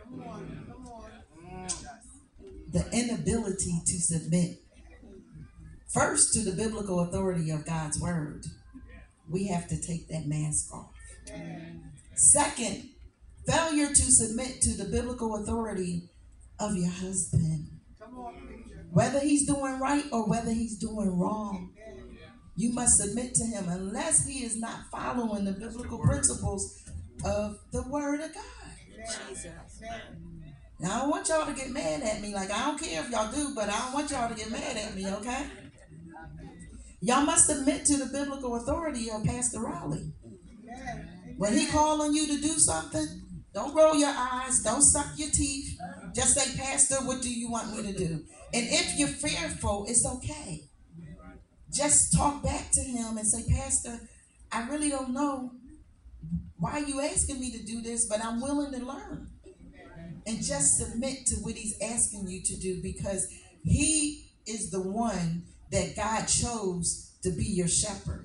The inability to submit. First, to the biblical authority of God's word. We have to take that mask off. Second, failure to submit to the biblical authority of your husband. Whether he's doing right or whether he's doing wrong, you must submit to him unless he is not following the biblical principles of the word of God. Jesus. Now, I don't want y'all to get mad at me. Like, I don't care if y'all do, but I don't want y'all to get mad at me, okay? Y'all must submit to the biblical authority of Pastor Raleigh. When he call on you to do something, don't roll your eyes, don't suck your teeth. Just say, Pastor, what do you want me to do? And if you're fearful, it's okay. Just talk back to him and say, Pastor, I really don't know why you asking me to do this, but I'm willing to learn. And just submit to what he's asking you to do, because he is the one that God chose to be your shepherd.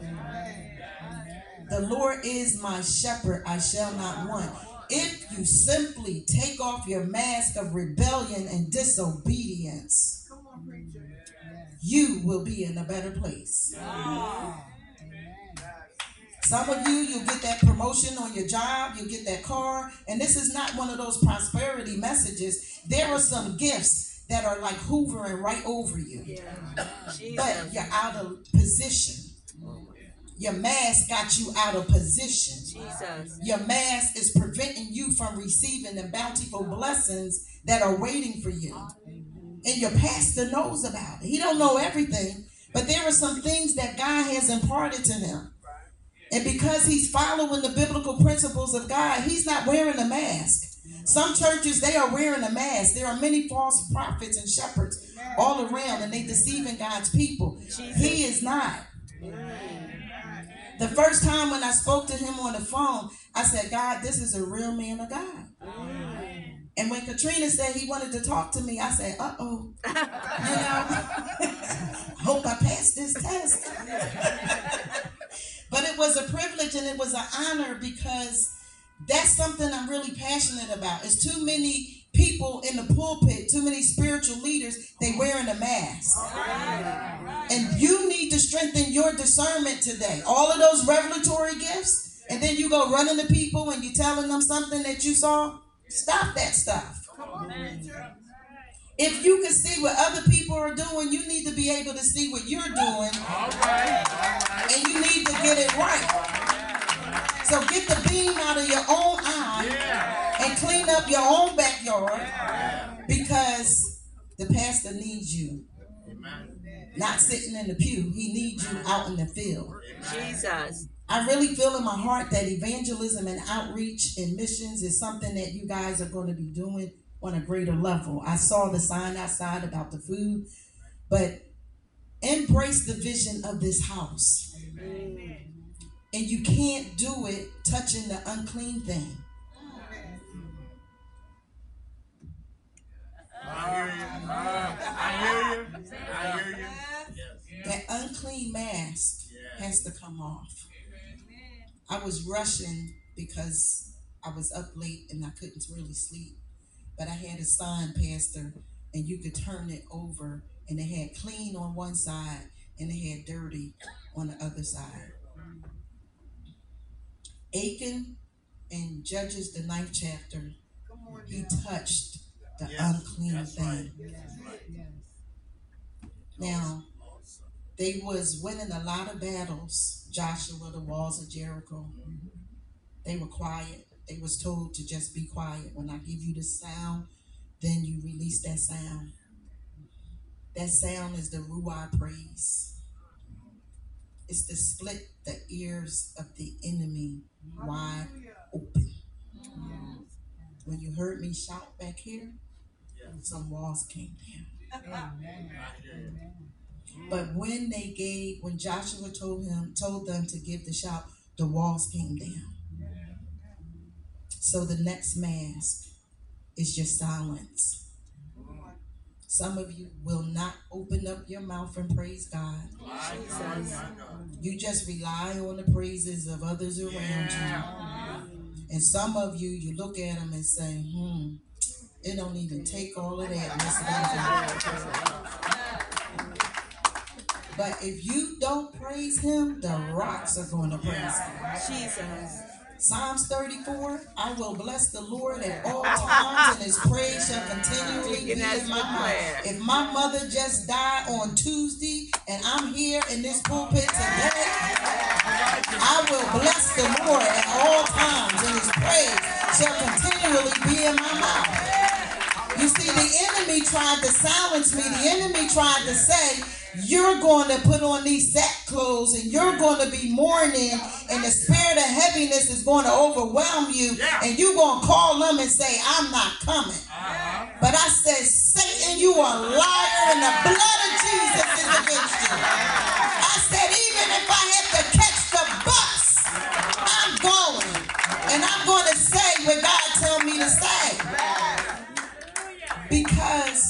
The Lord is my shepherd, I shall not want. If you simply take off your mask of rebellion and disobedience, you will be in a better place. Some of you'll get that promotion on your job, you'll get that car, and this is not one of those prosperity messages. There are some gifts that are like hoovering right over you, but you're out of position. Your mask got you out of position. Jesus. Your mask is preventing you from receiving the bountiful blessings that are waiting for you. And your pastor knows about it. He don't know everything, but there are some things that God has imparted to him. And because he's following the biblical principles of God, he's not wearing a mask. Some churches, they are wearing a mask. There are many false prophets and shepherds all around, and they deceiving God's people. He is not. The first time when I spoke to him on the phone, I said, God, this is a real man of God. And when Katrina said he wanted to talk to me, I said, uh-oh. Hope I passed this test. But it was a privilege and it was an honor, because that's something I'm really passionate about. It's too many people in the pulpit, too many spiritual leaders, they wearing a mask. And you need to strengthen your discernment today. All of those revelatory gifts, and then you go running to people and you telling them something that you saw. Stop that stuff. If you can see what other people are doing, you need to be able to see what you're doing. And you need to get it right. So get the beam out of your own eye and clean up your own backyard, because the pastor needs you. Not sitting in the pew. He needs you out in the field. Jesus. I really feel in my heart that evangelism and outreach and missions is something that you guys are going to be doing on a greater level. I saw the sign outside about the food, but embrace the vision of this house. And you can't do it touching the unclean thing. has to come off. I was rushing because I was up late and I couldn't really sleep. But I had a sign, Pastor, and you could turn it over, and it had clean on one side and it had dirty on the other side. Achan in Judges, the 9th chapter, he touched the unclean thing. Now, they was winning a lot of battles. Joshua, the walls of Jericho. They were quiet. They was told to just be quiet. When I give you the sound, then you release that sound. That sound is the Ruah praise. It's to split the ears of the enemy wide open. When you heard me shout back here, some walls came down. But when Joshua told them to give the shout, the walls came down. So the next mask is your silence. Some of you will not open up your mouth and praise God. You just rely on the praises of others around you. And some of you, you look at them and say, it don't even take all of that. But if you don't praise him, the rocks are going to praise him. Jesus. Psalms 34, I will bless the Lord at all times, and his praise shall continually be in my mouth. If my mother just died on Tuesday and I'm here in this pulpit today, I will bless the Lord at all times, and his praise shall continually be in my mouth. You see, the enemy tried to silence me. The enemy tried to say, you're going to put on these sackcloths and you're going to be mourning, and the spirit of heaviness is going to overwhelm you, and you're going to call them and say, I'm not coming. But I said, Satan, you are a liar, and the blood of Jesus is against you. I said, even if I have to catch the bus, I'm going. And I'm going to say what God tells me to say. Because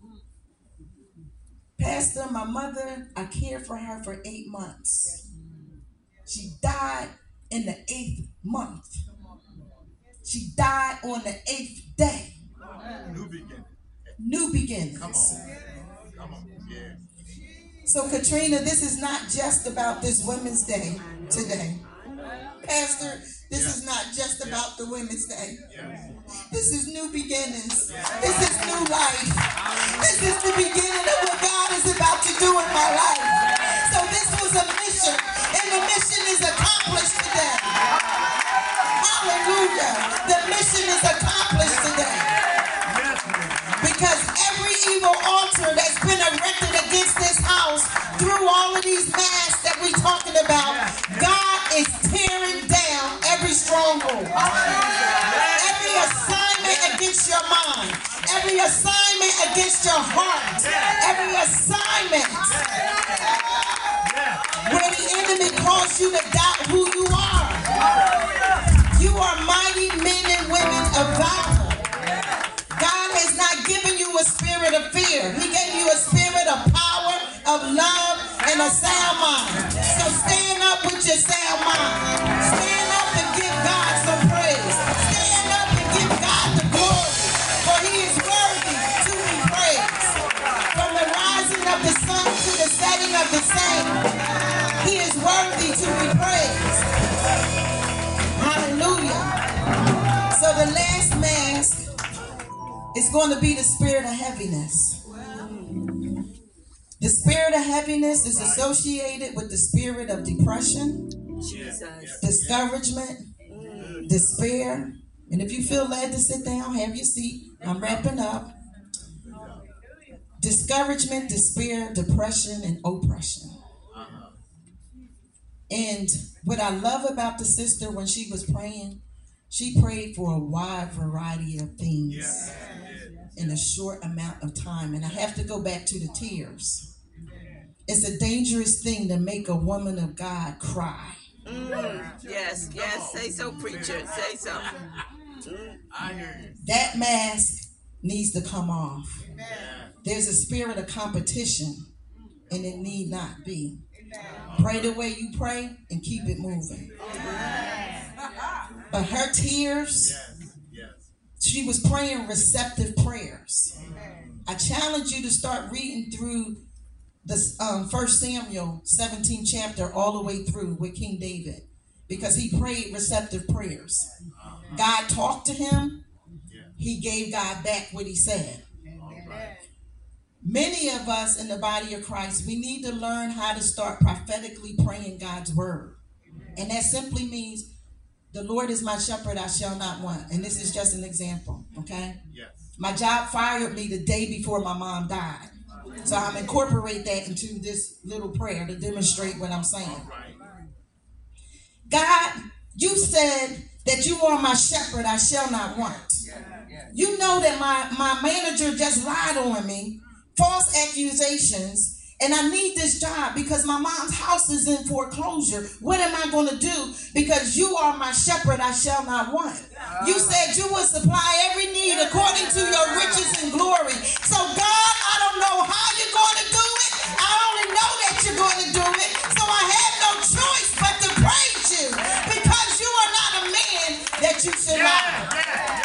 Pastor, my mother, I cared for her for 8 months. She died in the 8th month. She died on the 8th day. New beginnings. Come on. Yeah. So Katrina, this is not just about this Women's Day today. Pastor, this is not just about the Women's Day. This is new beginnings. This is new life. This is the beginning of what God is about to do in my life. So this was a mission, and the mission is accomplished today. Hallelujah. The mission is accomplished today. Because every evil altar that's been erected against this house through all of these masks that we're talking about, God is tearing down every stronghold. Every assignment against your mind, every assignment against your heart, every assignment where the enemy calls you to doubt who you are. You are mighty men and women of valor. God has not given you a spirit of fear. He gave you a spirit of power, of love, and a sound mind. So stand up with your sound mind. Stand up and give God some praise. Stand up and give God the glory, for he is worthy to be praised. From the rising of the sun to the setting of the same, he is worthy to be praised. Hallelujah. So the last mask is going to be the spirit of heaviness. The spirit of heaviness is associated with the spirit of depression, discouragement, despair. And if you feel led to sit down, have your seat. I'm wrapping up. Discouragement, despair, depression, and oppression. And what I love about the sister when she was praying, she prayed for a wide variety of things in a short amount of time. And I have to go back to the tears. It's a dangerous thing to make a woman of God cry. Yes. Say so, preacher. Say so. I hear you. That mask needs to come off. There's a spirit of competition, and it need not be. Pray the way you pray and keep it moving. But her tears, she was praying receptive prayers. I challenge you to start reading through the 1 Samuel 17 chapter all the way through with King David, because he prayed receptive prayers. God talked to him. He gave God back what he said. Many of us in the body of Christ, we need to learn how to start prophetically praying God's word. And that simply means, the Lord is my shepherd, I shall not want. And this is just an example, okay? Yes. My job fired me the day before my mom died. So I'm incorporate that into this little prayer to demonstrate what I'm saying. God, you said that you are my shepherd, I shall not want. You know that my manager just lied on me, false accusations, and I need this job because my mom's house is in foreclosure. What am I going to do? Because you are my shepherd, I shall not want. You said you will supply every need according to your riches and glory. So God, I don't know how you're going to do it. I only know that you're going to do it. So I have no choice but to praise you, because you are not a man that you should lie.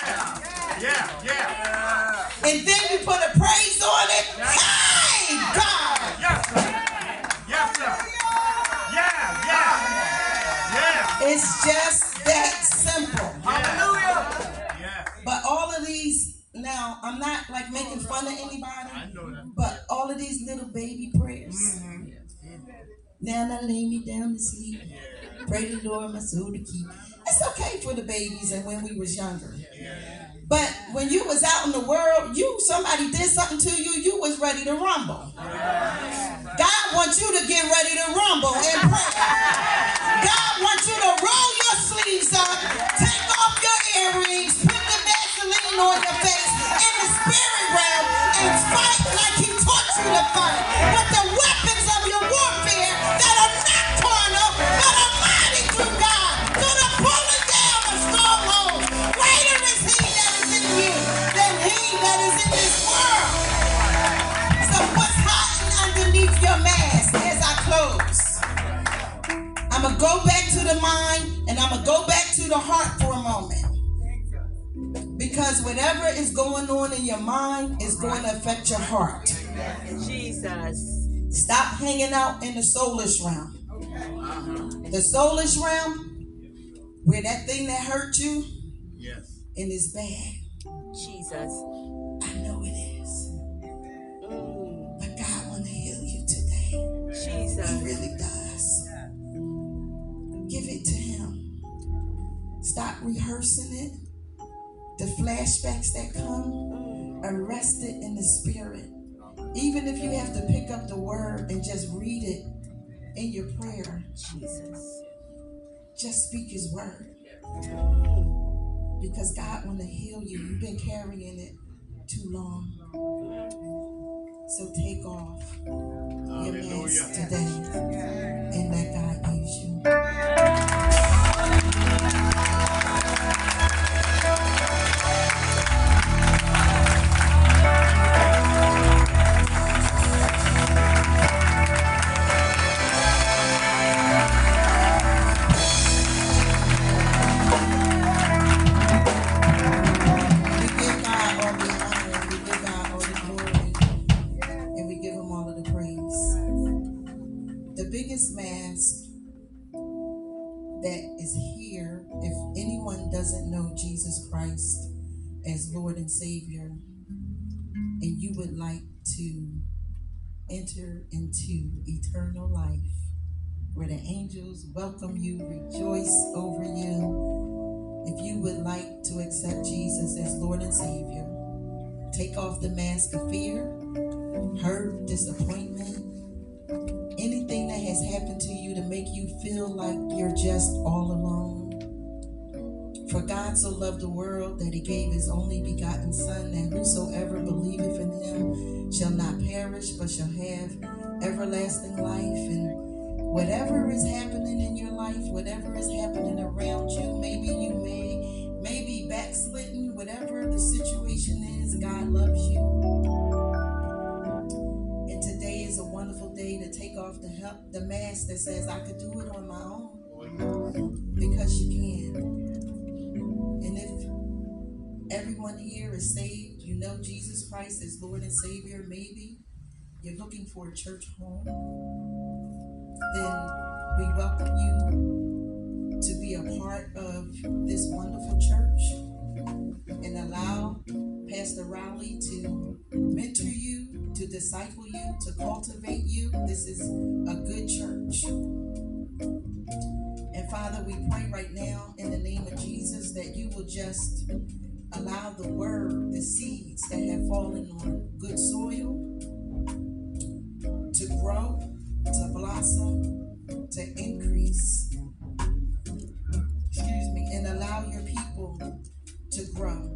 And then you put a praise on it. Hey, God. Yes, sir. Yes, sir. Yeah. It's just that simple. Hallelujah. Yeah. But all of these, now, I'm not like making fun of anybody, I know that. but all of these little baby prayers. Now I lay me down to sleep. Pray the Lord my soul to keep. It's okay for the babies and when we was younger. But when you was out in the world, somebody did something to you, you was ready to rumble. God wants you to get ready to rumble and pray. God wants you to roll your sleeves up, take off your earrings, put the Vaseline on your face in the spirit realm, and fight like he taught you to fight. With the weapons of your warfare that are not carnal, but are mighty through God, through the pulling down of strongholds. Greater is he that is in you than he that is in this world. So what's hiding underneath your mask as I close? I'm going to go back to the mind and I'm going to go back to the heart for a moment. Because whatever is going on in your mind is going to affect your heart. Jesus. Stop hanging out in the soulish realm. The soulish realm, where that thing that hurt you, and it's bad. Jesus. I know it is. But God want to heal you today. Jesus. He really does. Give it to him. Stop rehearsing it. The flashbacks that come, arrest it in the spirit. Even if you have to pick up the word and just read it in your prayer. Jesus. Just speak his word. Because God want to heal you. You've been carrying it too long. So take off your mask today and let God use you. Mask that is here, if anyone doesn't know Jesus Christ as Lord and Savior, and you would like to enter into eternal life where the angels welcome you, rejoice over you, if you would like to accept Jesus as Lord and Savior, take off the mask of fear, hurt, disappointment, anything that has happened to you to make you feel like you're just all alone. For God so loved the world that he gave his only begotten Son, that whosoever believeth in him shall not perish, but shall have everlasting life. And whatever is happening in your life, whatever is happening around you, maybe you may be backslidden, whatever the situation is, God loves you. And today is a wonderful day to take off off the mask that says I could do it on my own, because you can. And if everyone here is saved, you know Jesus Christ is Lord and Savior, maybe you're looking for a church home, then we welcome you to be a part of this wonderful church, and allow Pastor Rowley to mentor you, to disciple you, to cultivate you. This is a good church. And Father, we pray right now in the name of Jesus that you will just allow the word, the seeds that have fallen on good soil, to grow, to blossom, to increase. And allow your people to grow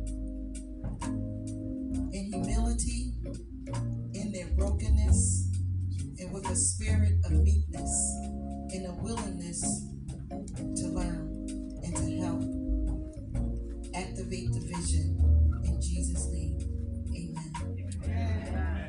in humility, in their brokenness, and with a spirit of meekness, and a willingness to learn and to help activate the vision. In Jesus' name, amen.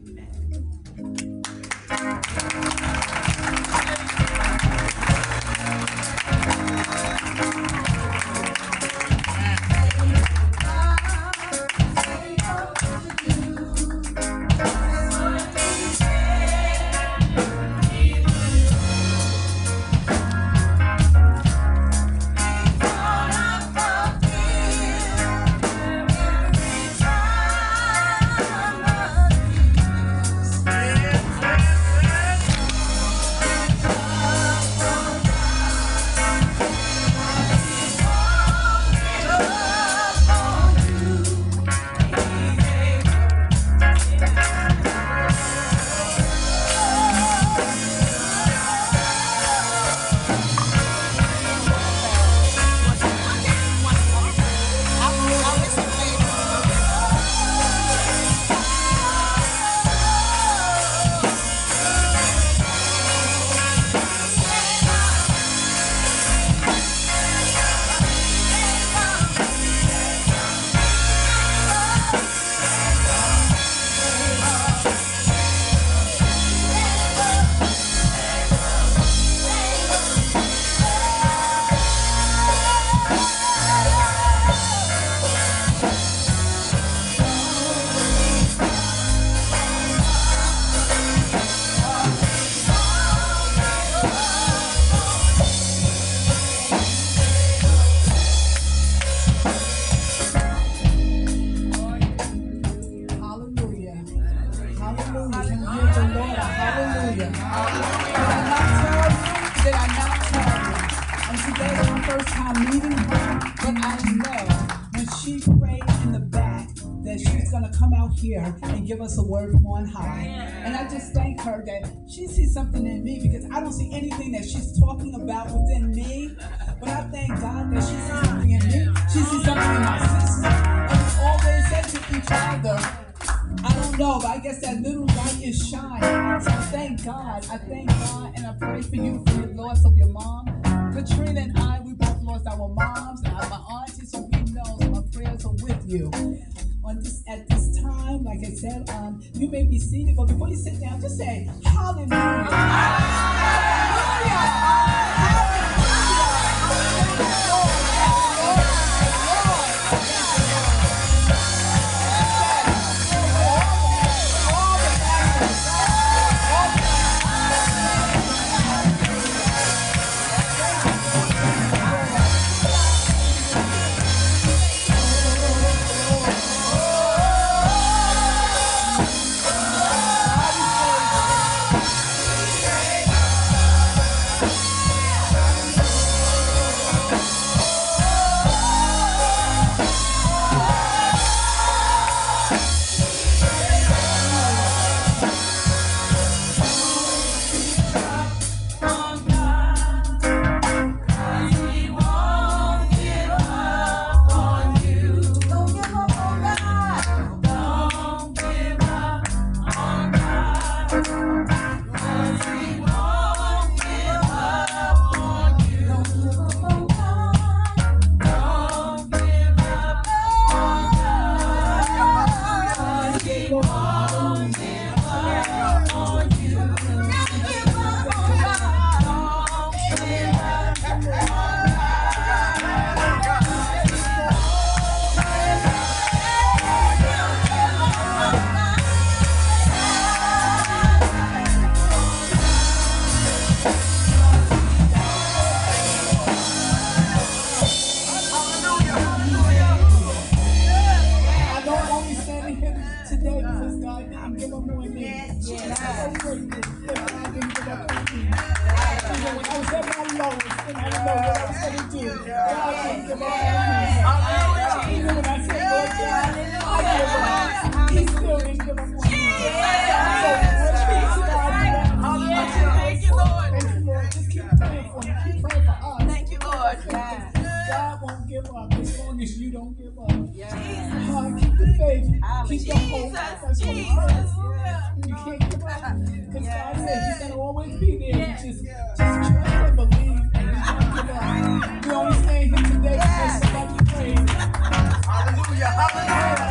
Here and give us a word from on high. And I just thank her that she sees something in me, because I don't see anything that she's talking about within me. But I thank God that she sees something in me. She sees something in my sister. And we always say to each other, I don't know, but I guess that little light is shining. So I thank God. I thank God, and I pray for you for the loss of your mom. Katrina and I, we both lost our moms and my aunties, so we know my prayers are with you. At this time, like I said, you may be seated, but before you sit down, just say hallelujah. God didn't give up on me. I'm so grateful that God didn't give up on me. Even when I was at my lowest and I didn't know what I was going to do, God didn't give up on me. Even when I said, Lord God, I give up, He still didn't give up on me. I'm so grateful to God for that. Thank you, Lord. Thank you, Lord. Just keep praying for me. Keep praying for us. Thank you, Lord. God won't give up as long as you don't give up. Keep the faith. Keep the hope. That's what He says. You can't give up. Because God said He's going to always be there. You just trust and believe. And He's going to give up. We only stand here today because somebody prayed. Hallelujah. Hallelujah.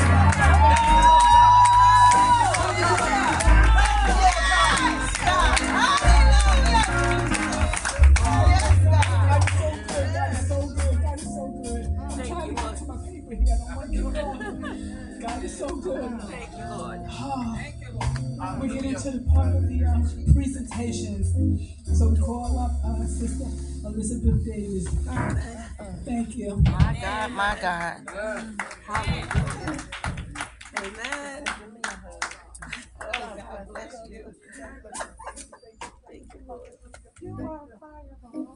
God is so good. God is so good. I'm trying to get to my paper here. I don't want to keep going. God is so good. Thank you, Lord. We get into the part of the presentations. So we call up Sister Elizabeth Davis. Thank you. My God, my God. Hallelujah. Amen. Oh, God bless you. Thank you, Lord. You are fire.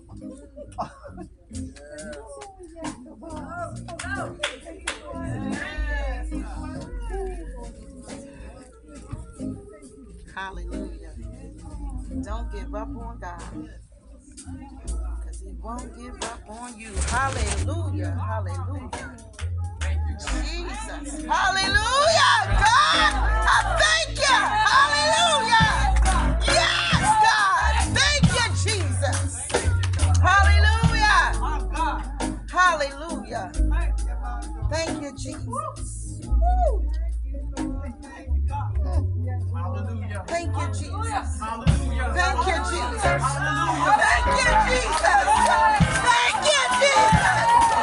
Hallelujah. Don't give up on God, because He won't give up on you. Hallelujah. Hallelujah. Jesus. Hallelujah. God, I thank you. Hallelujah. Yes, God. Thank you, Jesus. Hallelujah. Hallelujah. Thank you, Jesus. Woo. Hallelujah. Thank you, Jesus. Hallelujah. Thank you, Jesus. Hallelujah. Thank you, Jesus. Thank you, Jesus.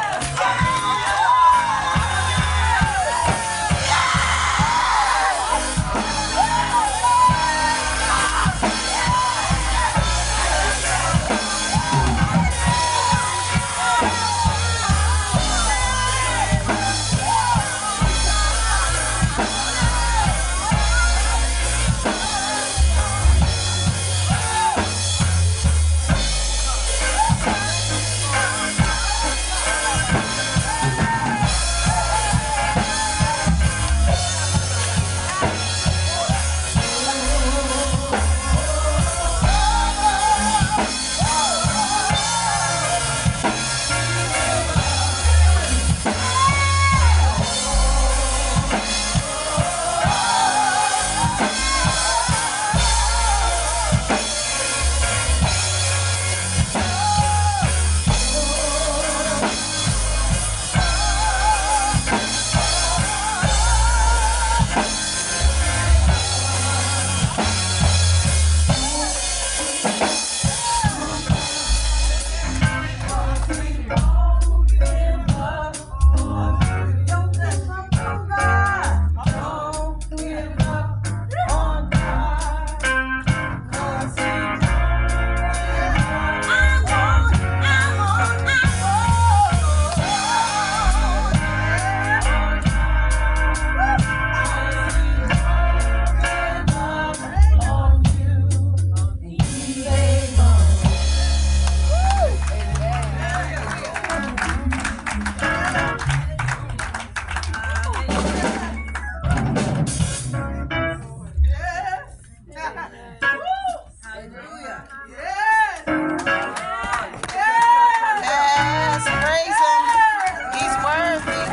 Yes, praise Him. He's worthy.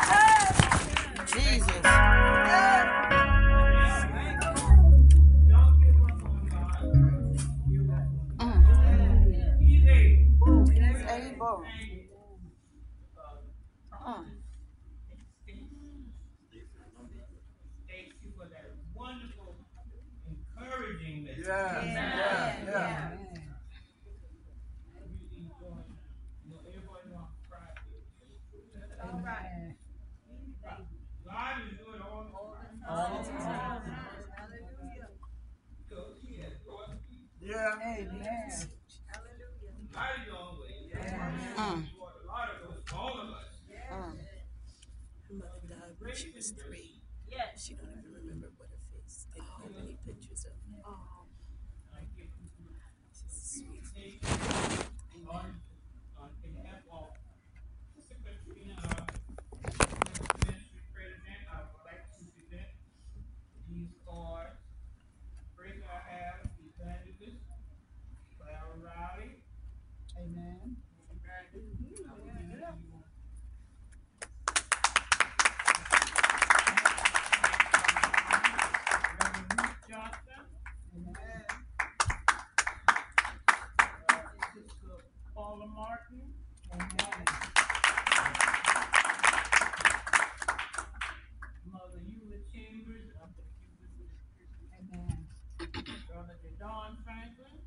Jesus. He's able. Thank you for that wonderful encouraging message. Yeah. Everybody know I'm Friday. All right. God is doing all the time. Because He has brought me Yeah. Amen. mighty long way. For a lot of us, all of us. Her mother died when she was 3. She don't even remember what her face Amen. Paula Martin. Mother Eula Chambers. Amen. Brother Don Franklin.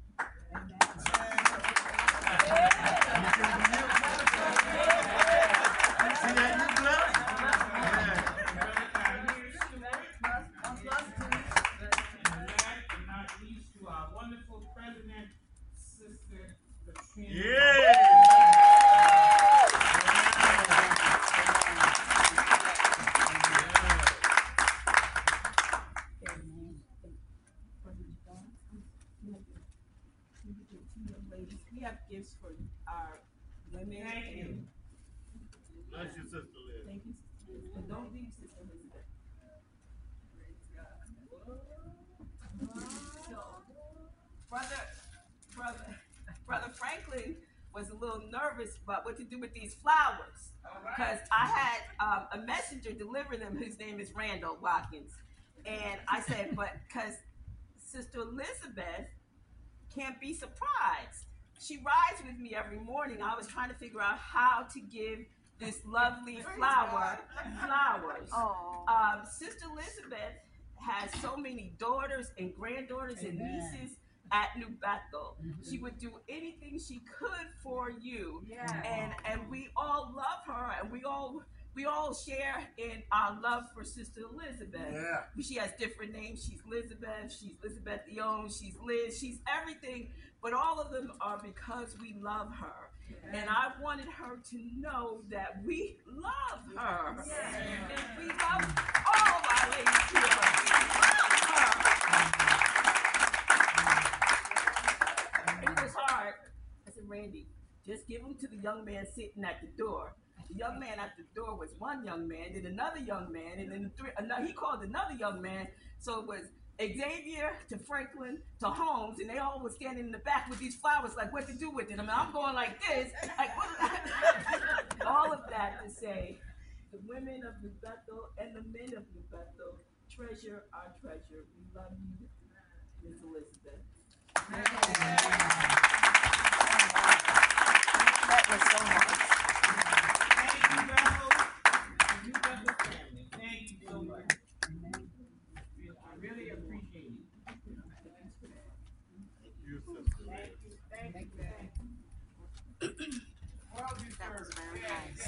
See that you blessed? Brother Kyrie Stewart. And last but not least, to our wonderful president, Sister Katrina. We have gifts for our women. Thank you. Bless you, Sister Liz. Thank you. And don't leave, Sister Elizabeth. Brother Franklin was a little nervous about what to do with these flowers because I had a messenger deliver them whose name is Randall Watkins, and I said, but because Sister Elizabeth can't be surprised. She rides with me every morning. I was trying to figure out how to give this lovely flowers. Sister Elizabeth has so many daughters and granddaughters and nieces at New Bethel. She would do anything she could for you. And we all love her, and we all share in our love for Sister Elizabeth. She has different names. She's Elizabeth, she's Elizabeth Young, she's Liz, she's everything, but all of them are because we love her. And I wanted her to know that we love her. And we love all of our ladies here. We love her. It was hard. I said, Randy, just give them to the young man sitting at the door. The young man at the door was one young man, then another young man, and then he called another young man. So it was Xavier to Franklin to Holmes, and they all were standing in the back with these flowers, like what to do with it. I mean, I'm going like this, like what? All of that to say, the women of New Bethel and the men of New Bethel treasure our treasure. We love you, Miss Elizabeth. That was so nice. Thank you, Bethel. New Bethel family. Thank you so much. I really appreciate it. You, Sister Liz. Thank you. That was very nice.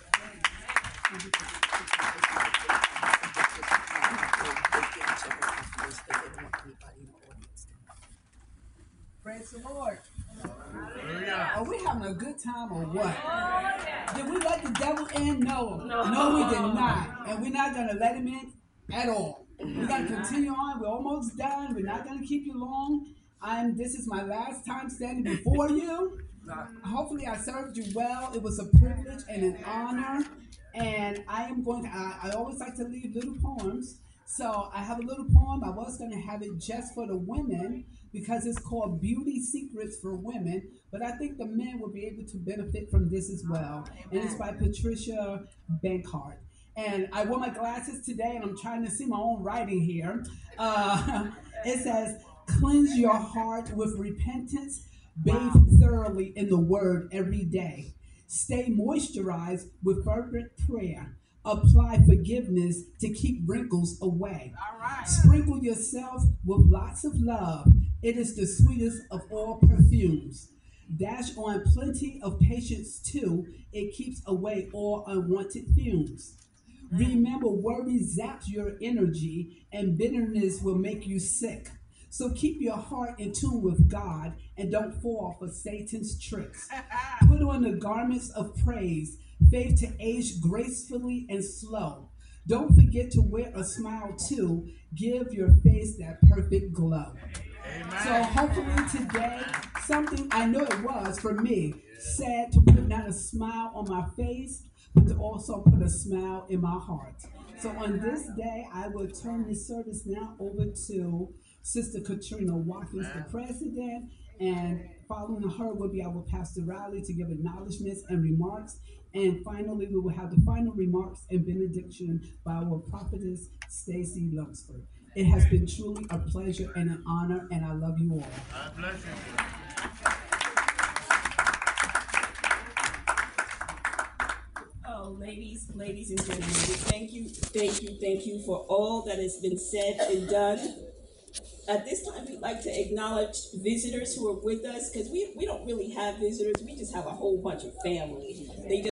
Praise the Lord. Hallelujah. Are we having a good time or what? Did we let the devil in? No. No, we did not. And we're not going to let him in at all. We're going to continue on. We're almost done. We're not going to keep you long. This is my last time standing before you. Hopefully I served you well. It was a privilege and an honor. And I always like to leave little poems. So I have a little poem. I was going to have it just for the women because it's called Beauty Secrets for Women. But I think the men will be able to benefit from this as well. And it's by Patricia Bankhart. And I wore my glasses today, and I'm trying to see my own writing here. It says, cleanse your heart with repentance. Bathe thoroughly in the word every day. Stay moisturized with fervent prayer. Apply forgiveness to keep wrinkles away. Sprinkle yourself with lots of love. It is the sweetest of all perfumes. Dash on plenty of patience too. It keeps away all unwanted fumes. Remember, worry zaps your energy, and bitterness will make you sick. So keep your heart in tune with God and don't fall for Satan's tricks. Put on the garments of praise, faith to age gracefully and slow. Don't forget to wear a smile too. Give your face that perfect glow. Amen. So hopefully today, something I know it was for me, said to put not a smile on my face, but to also put a smile in my heart. So on this day, I will turn this service now over to Sister Katrina Watkins, the president, And following her will be our Pastor Riley to give acknowledgments and remarks. And finally, we will have the final remarks and benediction by our prophetess, Stacy Lunsford. It has been truly a pleasure and an honor, and I love you all. God bless you. Oh, ladies and gentlemen, thank you for all that has been said and done. At this time, we'd like to acknowledge visitors who are with us, because we don't really have visitors. We just have a whole bunch of family. They just